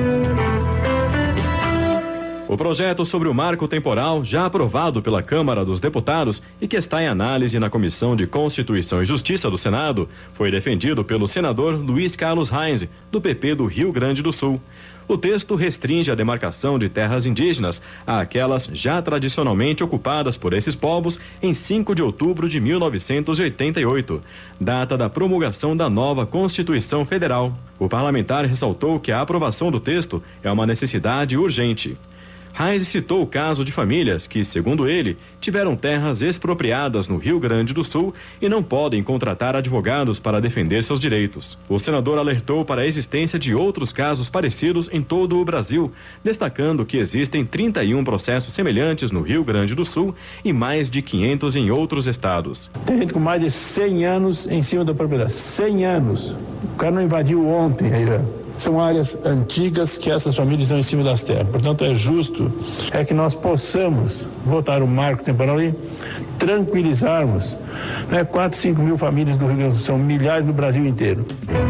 O projeto sobre o marco temporal, já aprovado pela Câmara dos Deputados e que está em análise na Comissão de Constituição e Justiça do Senado, foi defendido pelo senador Luiz Carlos Reis, do PP do Rio Grande do Sul. O texto restringe a demarcação de terras indígenas àquelas já tradicionalmente ocupadas por esses povos em 5 de outubro de 1988, data da promulgação da nova Constituição Federal. O parlamentar ressaltou que a aprovação do texto é uma necessidade urgente. Reis citou o caso de famílias que, segundo ele, tiveram terras expropriadas no Rio Grande do Sul e não podem contratar advogados para defender seus direitos. O senador alertou para a existência de outros casos parecidos em todo o Brasil, destacando que existem 31 processos semelhantes no Rio Grande do Sul e mais de 500 em outros estados. Tem gente com mais de 100 anos em cima da propriedade. 100 anos. O cara não invadiu ontem a Irã. são áreas antigas que essas famílias estão em cima das terras. Portanto, é justo que nós possamos votar o marco temporal e tranquilizarmos 4, 5 mil famílias do Rio Grande do Sul, são milhares do Brasil inteiro.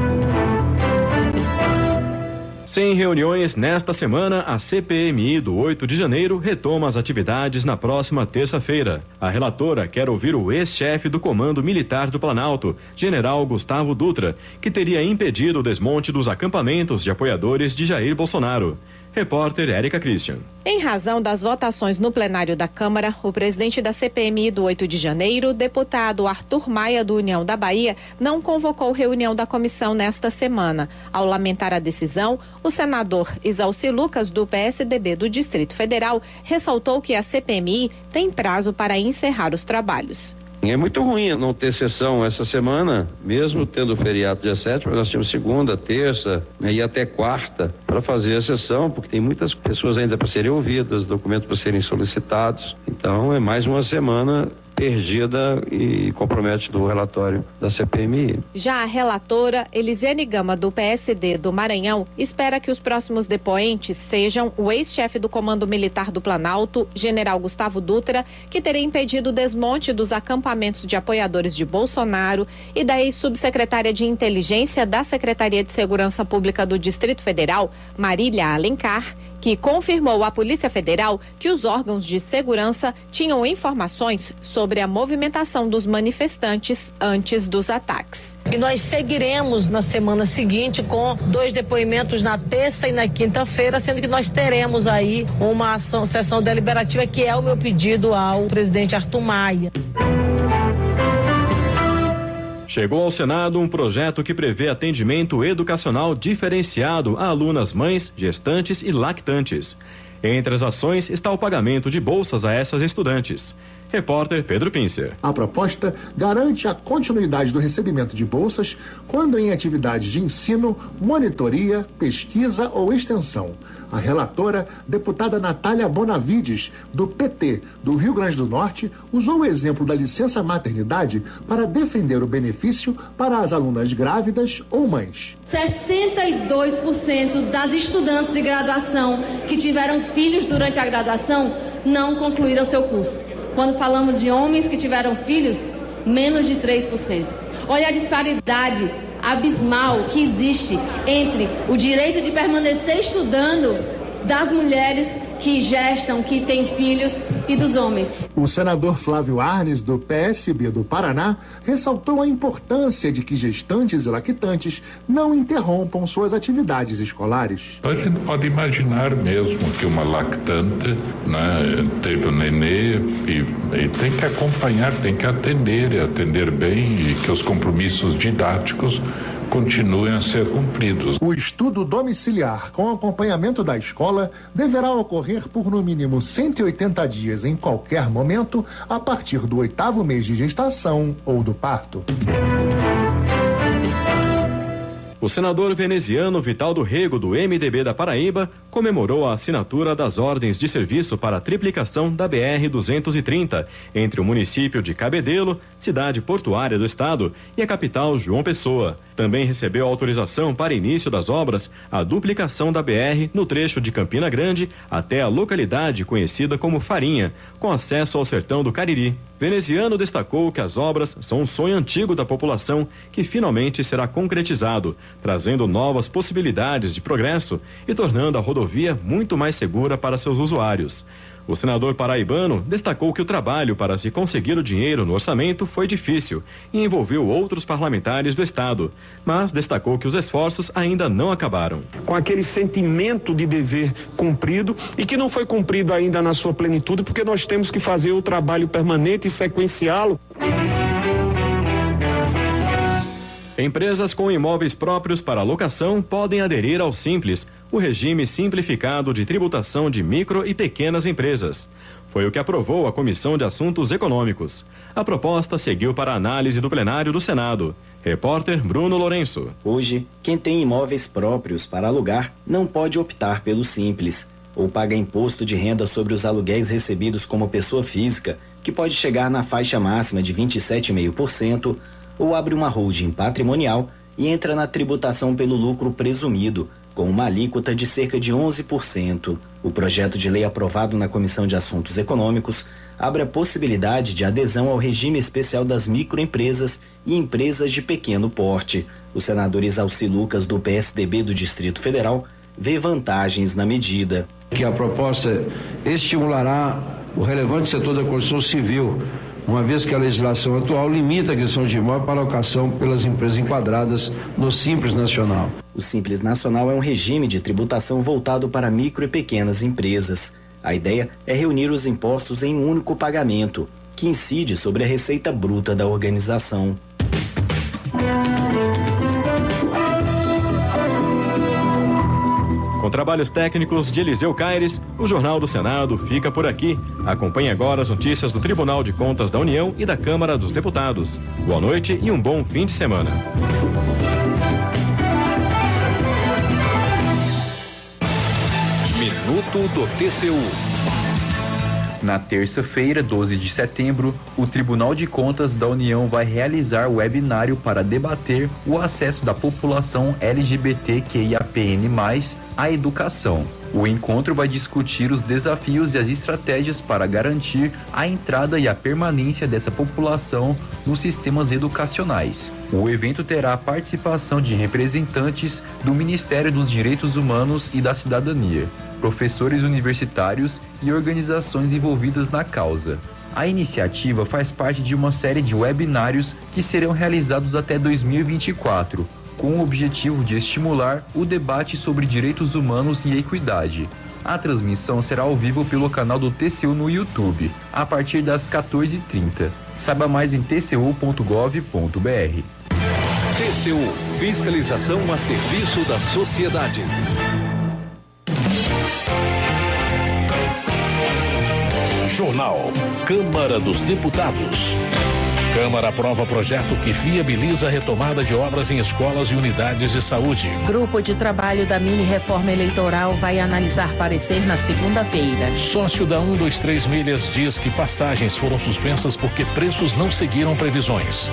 Sem reuniões nesta semana, a CPMI do 8 de janeiro retoma as atividades na próxima terça-feira. A relatora quer ouvir o ex-chefe do Comando Militar do Planalto, General Gustavo Dutra, que teria impedido o desmonte dos acampamentos de apoiadores de Jair Bolsonaro. Repórter Érica Christian. Em razão das votações no plenário da Câmara, o presidente da CPMI do 8 de janeiro, deputado Arthur Maia, do União da Bahia, não convocou reunião da comissão nesta semana. Ao lamentar a decisão, o senador Isalci Lucas, do PSDB do Distrito Federal, ressaltou que a CPMI tem prazo para encerrar os trabalhos. É muito ruim não ter sessão essa semana, mesmo tendo o feriado dia 7, mas nós temos segunda, terça, e até quarta para fazer a sessão, porque tem muitas pessoas ainda para serem ouvidas, documentos para serem solicitados. Então é mais uma semana perdida e compromete do relatório da CPMI. Já a relatora Elisiane Gama, do PSD do Maranhão, espera que os próximos depoentes sejam o ex-chefe do Comando Militar do Planalto, General Gustavo Dutra, que teria impedido o desmonte dos acampamentos de apoiadores de Bolsonaro, e da ex-subsecretária de Inteligência da Secretaria de Segurança Pública do Distrito Federal, Marília Alencar, que confirmou à Polícia Federal que os órgãos de segurança tinham informações sobre a movimentação dos manifestantes antes dos ataques. E nós seguiremos na semana seguinte com 2 depoimentos na terça e na quinta-feira, sendo que nós teremos aí uma sessão deliberativa, que é o meu pedido ao presidente Arthur Maia. Chegou ao Senado um projeto que prevê atendimento educacional diferenciado a alunas mães, gestantes e lactantes. Entre as ações está o pagamento de bolsas a essas estudantes. Repórter Pedro Pincer. A proposta garante a continuidade do recebimento de bolsas quando em atividades de ensino, monitoria, pesquisa ou extensão. A relatora, deputada Natália Bonavides, do PT do Rio Grande do Norte, usou o exemplo da licença maternidade para defender o benefício para as alunas grávidas ou mães. 62% das estudantes de graduação que tiveram filhos durante a graduação não concluíram seu curso. Quando falamos de homens que tiveram filhos, menos de 3%. Olha a disparidade abismal que existe entre o direito de permanecer estudando das mulheres que gestam, que têm filhos, e dos homens. O senador Flávio Arnes, do PSB do Paraná, ressaltou a importância de que gestantes e lactantes não interrompam suas atividades escolares. A gente pode imaginar mesmo que uma lactante, teve um nenê e tem que acompanhar, tem que atender bem, e que os compromissos didáticos continuem a ser cumpridos. O estudo domiciliar com acompanhamento da escola deverá ocorrer por no mínimo 180 dias em qualquer momento a partir do 8º mês de gestação ou do parto. O senador veneziano Vital do Rego, do MDB da Paraíba, comemorou a assinatura das ordens de serviço para a triplicação da BR-230 entre o município de Cabedelo, cidade portuária do estado, e a capital João Pessoa. Também recebeu autorização para início das obras a duplicação da BR no trecho de Campina Grande até a localidade conhecida como Farinha, com acesso ao sertão do Cariri. Veneziano destacou que as obras são um sonho antigo da população que finalmente será concretizado, trazendo novas possibilidades de progresso e tornando a rodovia muito mais segura para seus usuários. O senador paraibano destacou que o trabalho para se conseguir o dinheiro no orçamento foi difícil e envolveu outros parlamentares do estado, mas destacou que os esforços ainda não acabaram. Com aquele sentimento de dever cumprido e que não foi cumprido ainda na sua plenitude, porque nós temos que fazer o trabalho permanente e sequenciá-lo. Empresas com imóveis próprios para locação podem aderir ao Simples, o regime simplificado de tributação de micro e pequenas empresas. Foi o que aprovou a Comissão de Assuntos Econômicos. A proposta seguiu para análise do plenário do Senado. Repórter Bruno Lourenço. Hoje, quem tem imóveis próprios para alugar não pode optar pelo Simples, ou paga imposto de renda sobre os aluguéis recebidos como pessoa física, que pode chegar na faixa máxima de 27,5%, ou abre uma holding patrimonial e entra na tributação pelo lucro presumido, com uma alíquota de cerca de 11%. O projeto de lei aprovado na Comissão de Assuntos Econômicos abre a possibilidade de adesão ao regime especial das microempresas e empresas de pequeno porte. O senador Isalci Lucas, do PSDB do Distrito Federal, vê vantagens na medida. Que a proposta estimulará o relevante setor da construção civil, uma vez que a legislação atual limita a aquisição de imóvel para alocação pelas empresas enquadradas no Simples Nacional. O Simples Nacional é um regime de tributação voltado para micro e pequenas empresas. A ideia é reunir os impostos em um único pagamento, que incide sobre a receita bruta da organização. Com trabalhos técnicos de Eliseu Caires, o Jornal do Senado fica por aqui. Acompanhe agora as notícias do Tribunal de Contas da União e da Câmara dos Deputados. Boa noite e um bom fim de semana. Minuto do TCU. Na terça-feira, 12 de setembro, o Tribunal de Contas da União vai realizar webinário para debater o acesso da população LGBTQIAPN+, à educação. O encontro vai discutir os desafios e as estratégias para garantir a entrada e a permanência dessa população nos sistemas educacionais. O evento terá a participação de representantes do Ministério dos Direitos Humanos e da Cidadania, professores universitários e organizações envolvidas na causa. A iniciativa faz parte de uma série de webinários que serão realizados até 2024, com o objetivo de estimular o debate sobre direitos humanos e equidade. A transmissão será ao vivo pelo canal do TCU no YouTube, a partir das 14h30. Saiba mais em tcu.gov.br. TCU, fiscalização a serviço da sociedade. Jornal Câmara dos Deputados. Câmara aprova projeto que viabiliza a retomada de obras em escolas e unidades de saúde. Grupo de trabalho da mini-reforma eleitoral vai analisar parecer na segunda-feira. Sócio da 123 Milhas diz que passagens foram suspensas porque preços não seguiram previsões.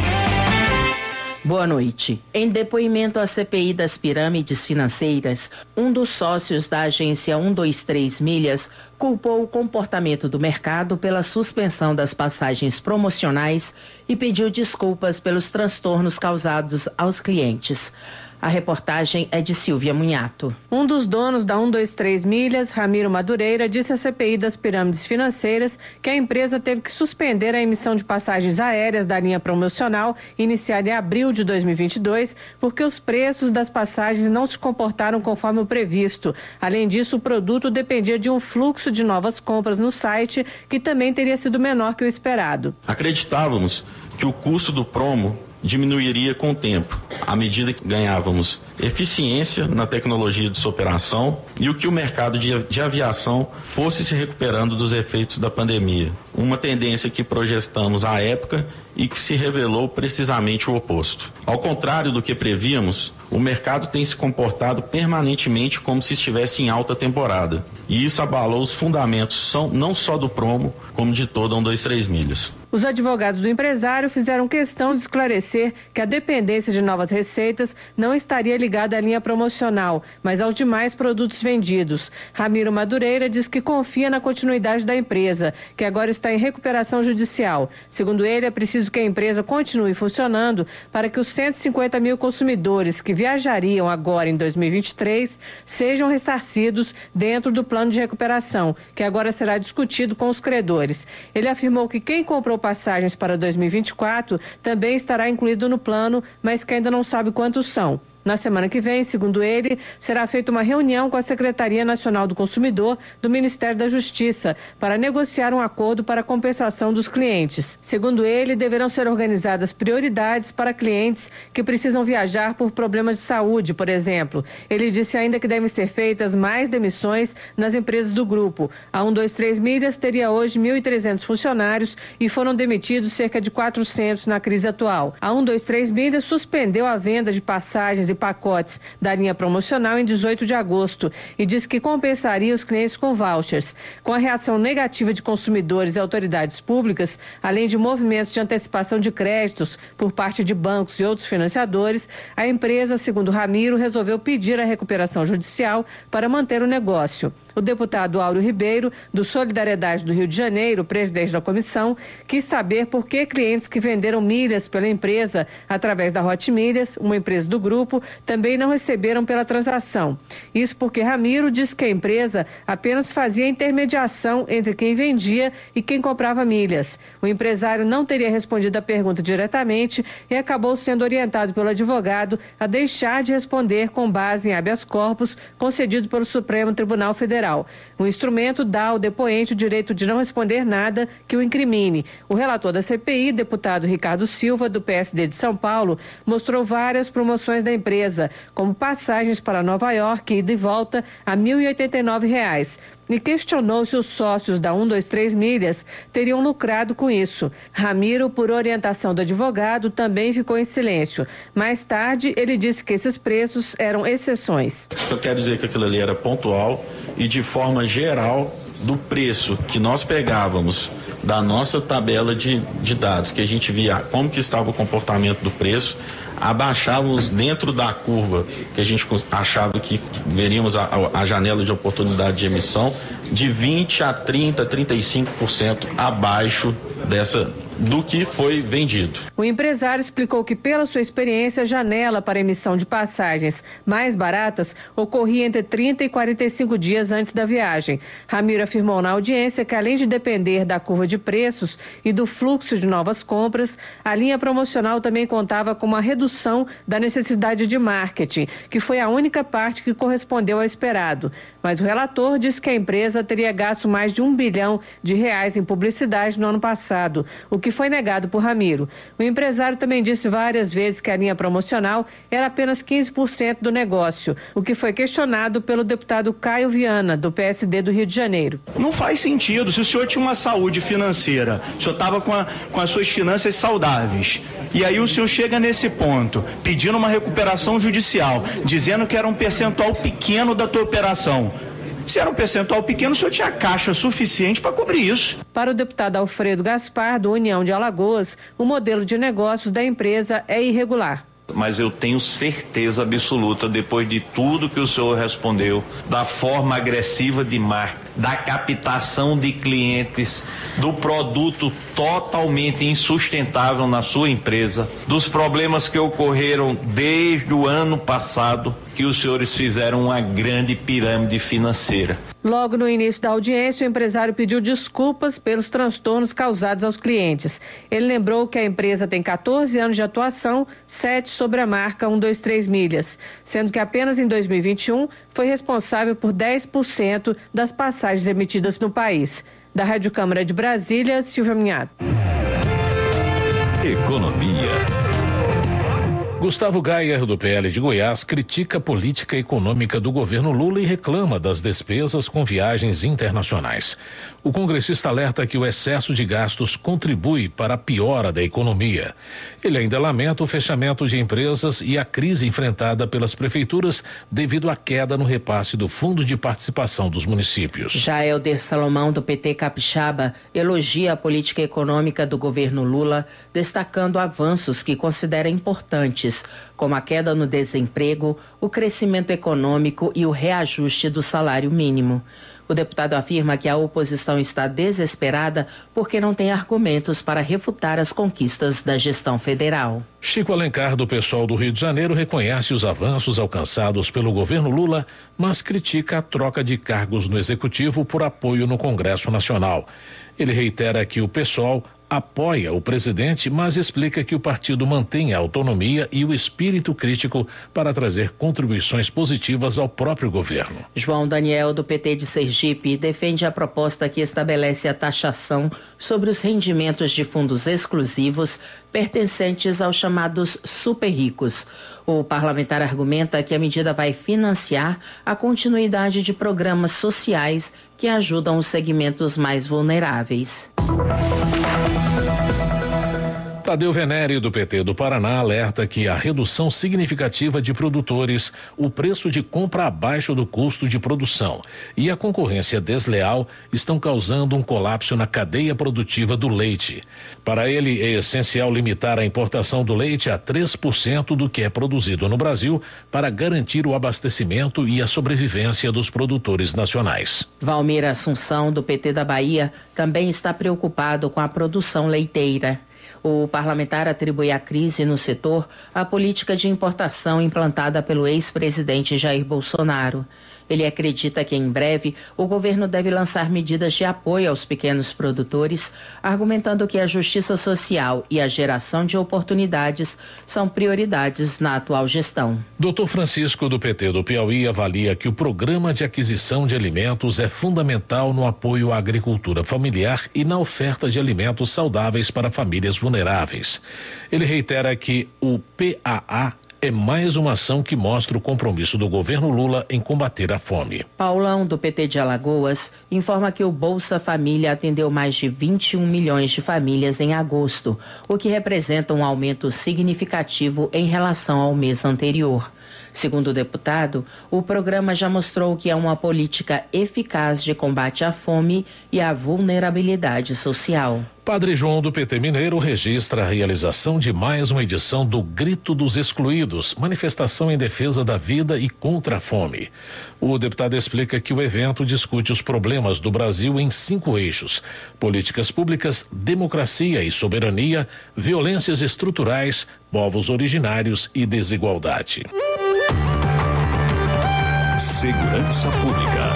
Boa noite. Em depoimento à CPI das pirâmides financeiras, um dos sócios da agência 123 Milhas culpou o comportamento do mercado pela suspensão das passagens promocionais e pediu desculpas pelos transtornos causados aos clientes. A reportagem é de Silvia Munhato. Um dos donos da 123 Milhas, Ramiro Madureira, disse à CPI das pirâmides financeiras que a empresa teve que suspender a emissão de passagens aéreas da linha promocional iniciada em abril de 2022 porque os preços das passagens não se comportaram conforme o previsto. Além disso, o produto dependia de um fluxo de novas compras no site que também teria sido menor que o esperado. Acreditávamos que o custo do promo diminuiria com o tempo, à medida que ganhávamos eficiência na tecnologia de sua operação e o que o mercado de aviação fosse se recuperando dos efeitos da pandemia. Uma tendência que projetamos à época e que se revelou precisamente o oposto. Ao contrário do que prevíamos, o mercado tem se comportado permanentemente como se estivesse em alta temporada. E isso abalou os fundamentos não só do promo, como de toda 123 Milhas. Os advogados do empresário fizeram questão de esclarecer que a dependência de novas receitas não estaria ligada à linha promocional, mas aos demais produtos vendidos. Ramiro Madureira diz que confia na continuidade da empresa, que agora está em recuperação judicial. Segundo ele, é preciso que a empresa continue funcionando para que os 150 mil consumidores que viajariam agora em 2023 sejam ressarcidos dentro do plano de recuperação, que agora será discutido com os credores. Ele afirmou que quem comprou passagens para 2024 também estará incluído no plano, mas que ainda não sabe quantos são. Na semana que vem, segundo ele, será feita uma reunião com a Secretaria Nacional do Consumidor do Ministério da Justiça para negociar um acordo para a compensação dos clientes. Segundo ele, deverão ser organizadas prioridades para clientes que precisam viajar por problemas de saúde, por exemplo. Ele disse ainda que devem ser feitas mais demissões nas empresas do grupo. A 123 Milhas teria hoje 1.300 funcionários e foram demitidos cerca de 400 na crise atual. A 123 Milhas suspendeu a venda de passagens e pacotes da linha promocional em 18 de agosto e disse que compensaria os clientes com vouchers. Com a reação negativa de consumidores e autoridades públicas, além de movimentos de antecipação de créditos por parte de bancos e outros financiadores, a empresa, segundo Ramiro, resolveu pedir a recuperação judicial para manter o negócio. O deputado Áureo Ribeiro, do Solidariedade do Rio de Janeiro, presidente da comissão, quis saber por que clientes que venderam milhas pela empresa através da Hot Milhas, uma empresa do grupo, também não receberam pela transação. Isso porque Ramiro disse que a empresa apenas fazia intermediação entre quem vendia e quem comprava milhas. O empresário não teria respondido a pergunta diretamente e acabou sendo orientado pelo advogado a deixar de responder com base em habeas corpus concedido pelo Supremo Tribunal Federal. O instrumento dá ao depoente o direito de não responder nada que o incrimine. O relator da CPI, deputado Ricardo Silva, do PSD de São Paulo, mostrou várias promoções da empresa, como passagens para Nova York, ida e volta, a R$ 1.089. E questionou se os sócios da 123 Milhas teriam lucrado com isso. Ramiro, por orientação do advogado, também ficou em silêncio. Mais tarde, ele disse que esses preços eram exceções. Eu quero dizer que aquilo ali era pontual e, de forma geral, do preço que nós pegávamos da nossa tabela de dados, que a gente via como que estava o comportamento do preço, abaixávamos dentro da curva que a gente achava que veríamos a janela de oportunidade de emissão de 20 a 30, 35% abaixo do que foi vendido. O empresário explicou que, pela sua experiência, a janela para emissão de passagens mais baratas ocorria entre 30 e 45 dias antes da viagem. Ramiro afirmou na audiência que, além de depender da curva de preços e do fluxo de novas compras, a linha promocional também contava com uma redução da necessidade de marketing, que foi a única parte que correspondeu ao esperado. Mas o relator disse que a empresa teria gasto mais de R$ 1 bilhão em publicidade no ano passado, o que foi negado por Ramiro. O empresário também disse várias vezes que a linha promocional era apenas 15% do negócio, o que foi questionado pelo deputado Caio Viana, do PSD do Rio de Janeiro. Não faz sentido. Se o senhor tinha uma saúde financeira, o senhor estava com as suas finanças saudáveis, e aí o senhor chega nesse ponto, pedindo uma recuperação judicial, dizendo que era um percentual pequeno da tua operação. Se era um percentual pequeno, o senhor tinha caixa suficiente para cobrir isso. Para o deputado Alfredo Gaspar, do União de Alagoas, o modelo de negócios da empresa é irregular. Mas eu tenho certeza absoluta, depois de tudo que o senhor respondeu, da forma agressiva de marketing, da captação de clientes, do produto totalmente insustentável na sua empresa, dos problemas que ocorreram desde o ano passado, que os senhores fizeram uma grande pirâmide financeira. Logo no início da audiência, o empresário pediu desculpas pelos transtornos causados aos clientes. Ele lembrou que a empresa tem 14 anos de atuação, 7 sobre a marca 123 Milhas, sendo que apenas em 2021 foi responsável por 10% das passagens emitidas no país. Da Rádio Câmara de Brasília, Silvia Minhato. Economia. Gustavo Gayer, do PL de Goiás, critica a política econômica do governo Lula e reclama das despesas com viagens internacionais. O congressista alerta que o excesso de gastos contribui para a piora da economia. Ele ainda lamenta o fechamento de empresas e a crise enfrentada pelas prefeituras devido à queda no repasse do Fundo de Participação dos Municípios. Já Helder Salomão, do PT Capixaba, elogia a política econômica do governo Lula, destacando avanços que considera importantes, como a queda no desemprego, o crescimento econômico e o reajuste do salário mínimo. O deputado afirma que a oposição está desesperada porque não tem argumentos para refutar as conquistas da gestão federal. Chico Alencar, do PSOL do Rio de Janeiro, reconhece os avanços alcançados pelo governo Lula, mas critica a troca de cargos no Executivo por apoio no Congresso Nacional. Ele reitera que o PSOL apoia o presidente, mas explica que o partido mantém a autonomia e o espírito crítico para trazer contribuições positivas ao próprio governo. João Daniel, do PT de Sergipe, defende a proposta que estabelece a taxação sobre os rendimentos de fundos exclusivos pertencentes aos chamados super ricos. O parlamentar argumenta que a medida vai financiar a continuidade de programas sociais que ajudam os segmentos mais vulneráveis. Tadeu Venere, do PT do Paraná, alerta que a redução significativa de produtores, o preço de compra abaixo do custo de produção e a concorrência desleal estão causando um colapso na cadeia produtiva do leite. Para ele, é essencial limitar a importação do leite a 3% do que é produzido no Brasil para garantir o abastecimento e a sobrevivência dos produtores nacionais. Valmir Assunção, do PT da Bahia, também está preocupado com a produção leiteira. O parlamentar atribui à crise no setor à política de importação implantada pelo ex-presidente Jair Bolsonaro. Ele acredita que, em breve, o governo deve lançar medidas de apoio aos pequenos produtores, argumentando que a justiça social e a geração de oportunidades são prioridades na atual gestão. Dr. Francisco, do PT do Piauí, avalia que o programa de aquisição de alimentos é fundamental no apoio à agricultura familiar e na oferta de alimentos saudáveis para famílias vulneráveis. Ele reitera que o PAA é mais uma ação que mostra o compromisso do governo Lula em combater a fome. Paulão, do PT de Alagoas, informa que o Bolsa Família atendeu mais de 21 milhões de famílias em agosto, o que representa um aumento significativo em relação ao mês anterior. Segundo o deputado, o programa já mostrou que é uma política eficaz de combate à fome e à vulnerabilidade social. Padre João, do PT Mineiro, registra a realização de mais uma edição do Grito dos Excluídos, manifestação em defesa da vida e contra a fome. O deputado explica que o evento discute os problemas do Brasil em 5 eixos: políticas públicas, democracia e soberania, violências estruturais, povos originários e desigualdade. Segurança Pública.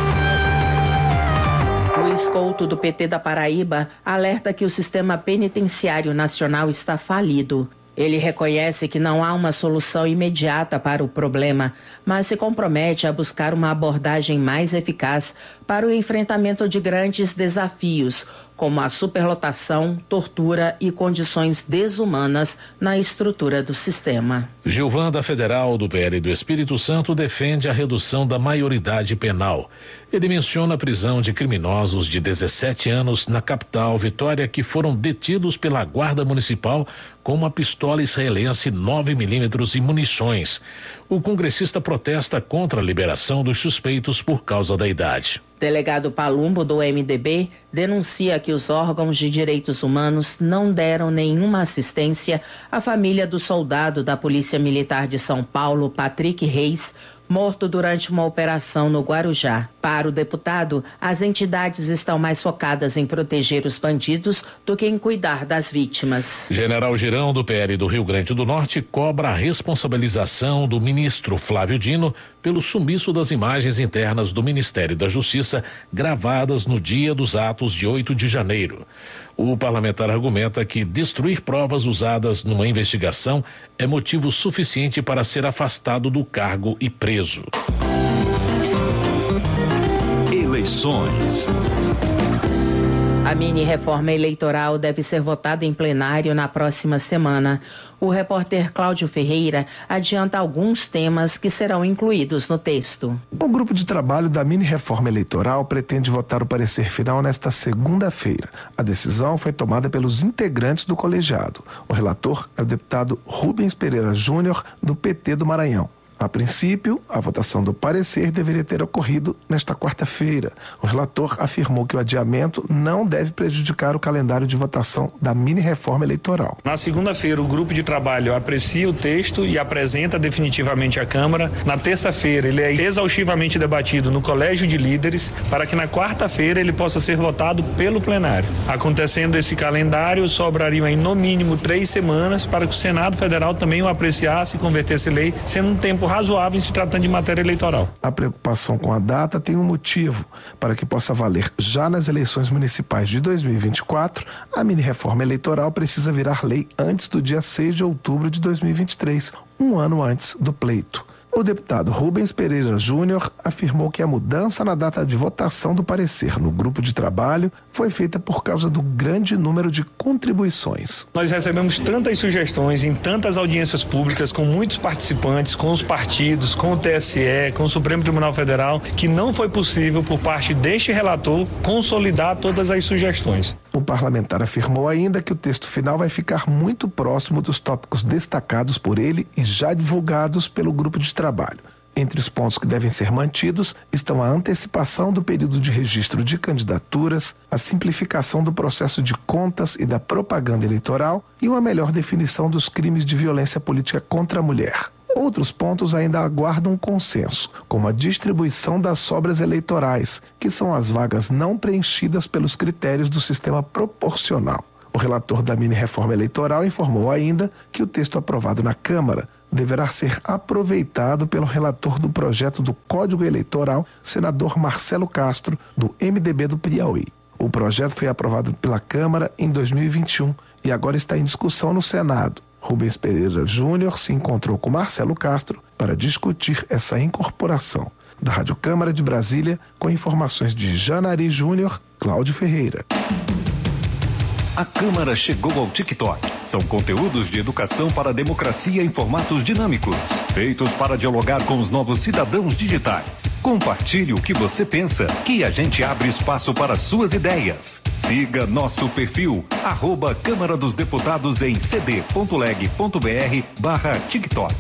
Luiz Couto, do PT da Paraíba, alerta que o sistema penitenciário nacional está falido. Ele reconhece que não há uma solução imediata para o problema, mas se compromete a buscar uma abordagem mais eficaz para o enfrentamento de grandes desafios, como a superlotação, tortura e condições desumanas na estrutura do sistema. Gilvan, da Federal do PL do Espírito Santo, defende a redução da maioridade penal. Ele menciona a prisão de criminosos de 17 anos na capital Vitória que foram detidos pela Guarda Municipal com uma pistola israelense 9mm e munições. O congressista protesta contra a liberação dos suspeitos por causa da idade. Delegado Palumbo, do MDB, denuncia que os órgãos de direitos humanos não deram nenhuma assistência à família do soldado da Polícia Militar de São Paulo, Patrick Reis, morto durante uma operação no Guarujá. Para o deputado, as entidades estão mais focadas em proteger os bandidos do que em cuidar das vítimas. General Girão, do PL do Rio Grande do Norte, cobra a responsabilização do ministro Flávio Dino pelo sumiço das imagens internas do Ministério da Justiça gravadas no dia dos atos de 8 de janeiro. O parlamentar argumenta que destruir provas usadas numa investigação é motivo suficiente para ser afastado do cargo e preso. Eleições. A mini-reforma eleitoral deve ser votada em plenário na próxima semana. O repórter Cláudio Ferreira adianta alguns temas que serão incluídos no texto. O grupo de trabalho da mini-reforma eleitoral pretende votar o parecer final nesta segunda-feira. A decisão foi tomada pelos integrantes do colegiado. O relator é o deputado Rubens Pereira Júnior, do PT do Maranhão. A princípio, a votação do parecer deveria ter ocorrido nesta quarta-feira. O relator afirmou que o adiamento não deve prejudicar o calendário de votação da mini-reforma eleitoral. Na segunda-feira, o grupo de trabalho aprecia o texto e apresenta definitivamente à Câmara. Na terça-feira, ele é exaustivamente debatido no Colégio de Líderes, para que na quarta-feira ele possa ser votado pelo plenário. Acontecendo esse calendário, sobrariam aí no mínimo 3 semanas para que o Senado Federal também o apreciasse e convertesse lei, sendo um tempo razoável em se tratando de matéria eleitoral. A preocupação com a data tem um motivo. Para que possa valer já nas eleições municipais de 2024, a mini-reforma eleitoral precisa virar lei antes do dia 6 de outubro de 2023, um ano antes do pleito. O deputado Rubens Pereira Júnior afirmou que a mudança na data de votação do parecer no grupo de trabalho foi feita por causa do grande número de contribuições. Nós recebemos tantas sugestões em tantas audiências públicas, com muitos participantes, com os partidos, com o TSE, com o Supremo Tribunal Federal, que não foi possível, por parte deste relator, consolidar todas as sugestões. O parlamentar afirmou ainda que o texto final vai ficar muito próximo dos tópicos destacados por ele e já divulgados pelo grupo de trabalho. Entre os pontos que devem ser mantidos estão a antecipação do período de registro de candidaturas, a simplificação do processo de contas e da propaganda eleitoral e uma melhor definição dos crimes de violência política contra a mulher. Outros pontos ainda aguardam consenso, como a distribuição das sobras eleitorais, que são as vagas não preenchidas pelos critérios do sistema proporcional. O relator da mini-reforma eleitoral informou ainda que o texto aprovado na Câmara deverá ser aproveitado pelo relator do projeto do Código Eleitoral, senador Marcelo Castro, do MDB do Piauí. O projeto foi aprovado pela Câmara em 2021 e agora está em discussão no Senado. Rubens Pereira Júnior se encontrou com Marcelo Castro para discutir essa incorporação. Da Rádio Câmara de Brasília, com informações de Janari Júnior, Cláudio Ferreira. A Câmara chegou ao TikTok. São conteúdos de educação para a democracia em formatos dinâmicos, feitos para dialogar com os novos cidadãos digitais. Compartilhe o que você pensa, que a gente abre espaço para suas ideias. Siga nosso perfil, @Câmara dos Deputados em cd.leg.br/TikTok.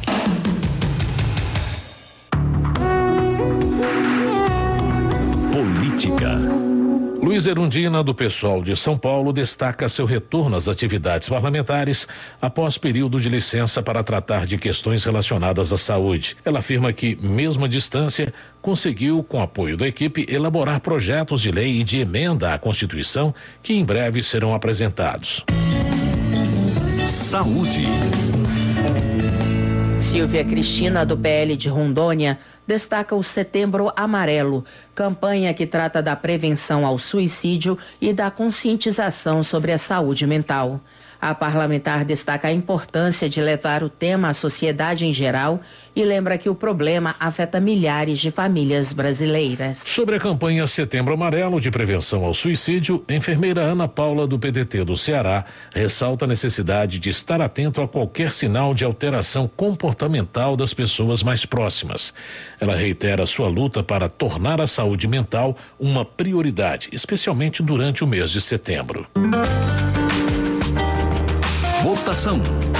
Política. Luiz Erundina, do PSOL de São Paulo, destaca seu retorno às atividades parlamentares após período de licença para tratar de questões relacionadas à saúde. Ela afirma que, mesmo à distância, conseguiu, com apoio da equipe, elaborar projetos de lei e de emenda à Constituição que em breve serão apresentados. Saúde. Silvia Cristina, do PL de Rondônia, destaca o Setembro Amarelo, campanha que trata da prevenção ao suicídio e da conscientização sobre a saúde mental. A parlamentar destaca a importância de levar o tema à sociedade em geral e lembra que o problema afeta milhares de famílias brasileiras. Sobre a campanha Setembro Amarelo de prevenção ao suicídio, a enfermeira Ana Paula, do PDT do Ceará, ressalta a necessidade de estar atento a qualquer sinal de alteração comportamental das pessoas mais próximas. Ela reitera sua luta para tornar a saúde mental uma prioridade, especialmente durante o mês de setembro. Votação.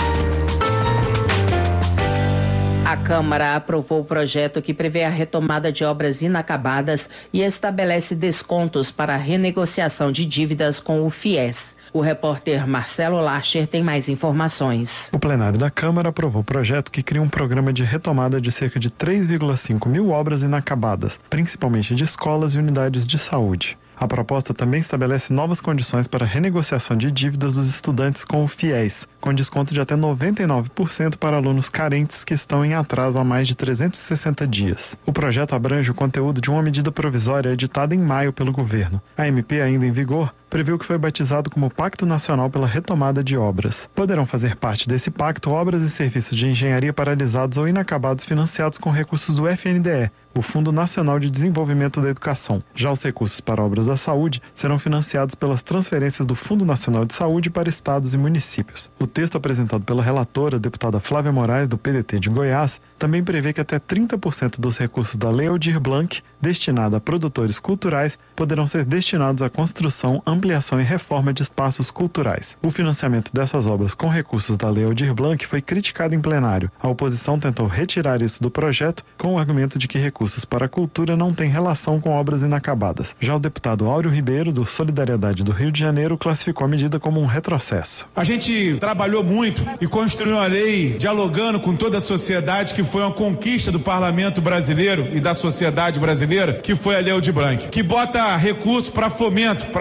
A Câmara aprovou o projeto que prevê a retomada de obras inacabadas e estabelece descontos para a renegociação de dívidas com o FIES. O repórter Marcelo Larcher tem mais informações. O plenário da Câmara aprovou o projeto que cria um programa de retomada de cerca de 3,5 mil obras inacabadas, principalmente de escolas e unidades de saúde. A proposta também estabelece novas condições para a renegociação de dívidas dos estudantes com o FIES, com desconto de até 99% para alunos carentes que estão em atraso há mais de 360 dias. O projeto abrange o conteúdo de uma medida provisória editada em maio pelo governo. A MP, ainda em vigor, previu que foi batizado como Pacto Nacional pela Retomada de Obras. Poderão fazer parte desse pacto obras e serviços de engenharia paralisados ou inacabados financiados com recursos do FNDE, o Fundo Nacional de Desenvolvimento da Educação. Já os recursos para obras da saúde serão financiados pelas transferências do Fundo Nacional de Saúde para estados e municípios. O texto apresentado pela relatora, deputada Flávia Moraes, do PDT de Goiás, também prevê que até 30% dos recursos da Lei Aldir Blanc, destinada a produtores culturais, poderão ser destinados à construção, ampliação e reforma de espaços culturais. O financiamento dessas obras com recursos da Lei Aldir Blanc foi criticado em plenário. A oposição tentou retirar isso do projeto com o argumento de que recursos para a cultura não têm relação com obras inacabadas. Já o deputado Áureo Ribeiro, do Solidariedade do Rio de Janeiro, classificou a medida como um retrocesso. A gente trabalhou muito e construiu uma lei dialogando com toda a sociedade, que foi uma conquista do parlamento brasileiro e da sociedade brasileira, que foi a Lei Aldir Blanc, que bota recurso para fomento, para cuidar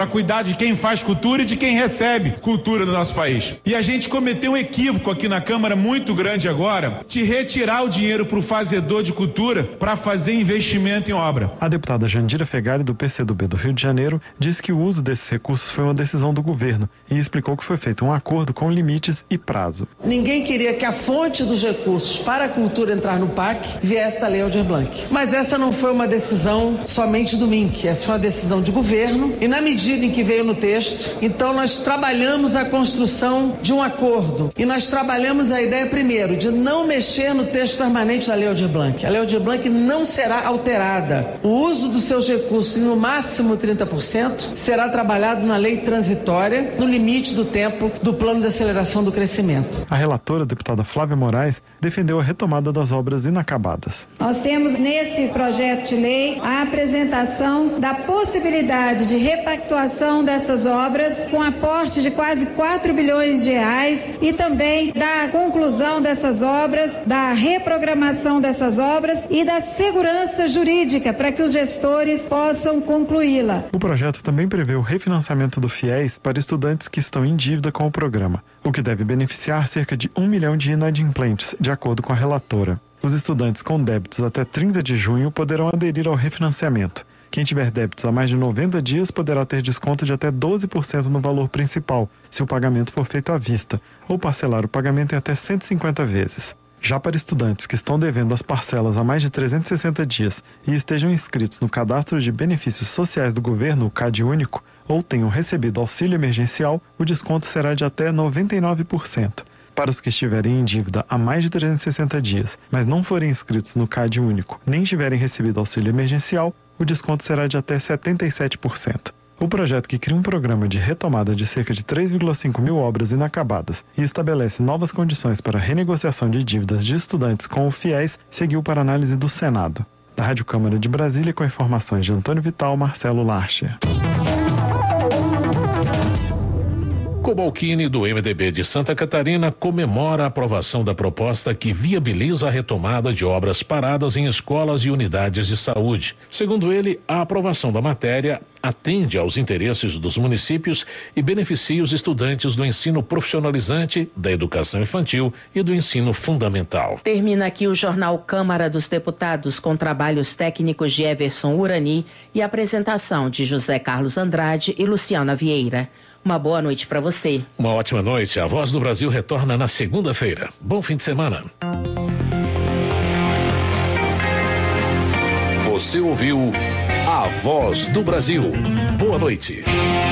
de quem faz cultura e de quem recebe cultura no nosso país. E a gente cometeu um equívoco aqui na Câmara muito grande agora, de retirar o dinheiro para o fazedor de cultura para fazer investimento em obra. A deputada Jandira Fegali, do PCdoB do Rio de Janeiro, disse que o uso desses recursos foi uma decisão do governo e explicou que foi feito um acordo com limites e prazo. Ninguém queria que a fonte dos recursos para a cultura entrar no PAC viesse da Lei Aldir Blanc. Mas essa não foi uma decisão somente do MINC, essa foi uma decisão de governo e na medida em que veio no texto, então nós trabalhamos a construção de um acordo e nós trabalhamos a ideia primeiro de não mexer no texto permanente da Lei Aldir Blanc. A Lei Aldir Blanc não será alterada. O uso dos seus recursos, no máximo 30%, será trabalhado na lei transitória, no limite do tempo do plano de aceleração do crescimento. A relatora, a deputada Flávia Moraes, defendeu a retomada das obras inacabadas. Nós temos nesse projeto de lei a apresentação da possibilidade de repactuação dessas obras com aporte de quase 4 bilhões de reais e também da conclusão dessas obras, da reprogramação dessas obras e da segurança jurídica para que os gestores possam concluí-la. O projeto também prevê o refinanciamento do FIES para estudantes que estão em dívida com o programa, o que deve beneficiar cerca de 1 milhão de inadimplentes, de acordo com a relatora. Os estudantes com débitos até 30 de junho poderão aderir ao refinanciamento. Quem tiver débitos há mais de 90 dias poderá ter desconto de até 12% no valor principal, se o pagamento for feito à vista, ou parcelar o pagamento em até 150 vezes. Já para estudantes que estão devendo as parcelas há mais de 360 dias e estejam inscritos no Cadastro de Benefícios Sociais do Governo, o CadÚnico, ou tenham recebido auxílio emergencial, o desconto será de até 99%. Para os que estiverem em dívida há mais de 360 dias, mas não forem inscritos no CadÚnico, nem tiverem recebido auxílio emergencial, o desconto será de até 77%. O projeto, que cria um programa de retomada de cerca de 3,5 mil obras inacabadas e estabelece novas condições para a renegociação de dívidas de estudantes com o FIES, seguiu para análise do Senado. Da Rádio Câmara de Brasília, com informações de Antônio Vital, Marcelo Larcher. Cobalcini, do MDB de Santa Catarina, comemora a aprovação da proposta que viabiliza a retomada de obras paradas em escolas e unidades de saúde. Segundo ele, a aprovação da matéria atende aos interesses dos municípios e beneficia os estudantes do ensino profissionalizante, da educação infantil e do ensino fundamental. Termina aqui o Jornal Câmara dos Deputados, com trabalhos técnicos de Everson Urani e apresentação de José Carlos Andrade e Luciana Vieira. Uma boa noite para você. Uma ótima noite. A Voz do Brasil retorna na segunda-feira. Bom fim de semana. Você ouviu A Voz do Brasil. Boa noite.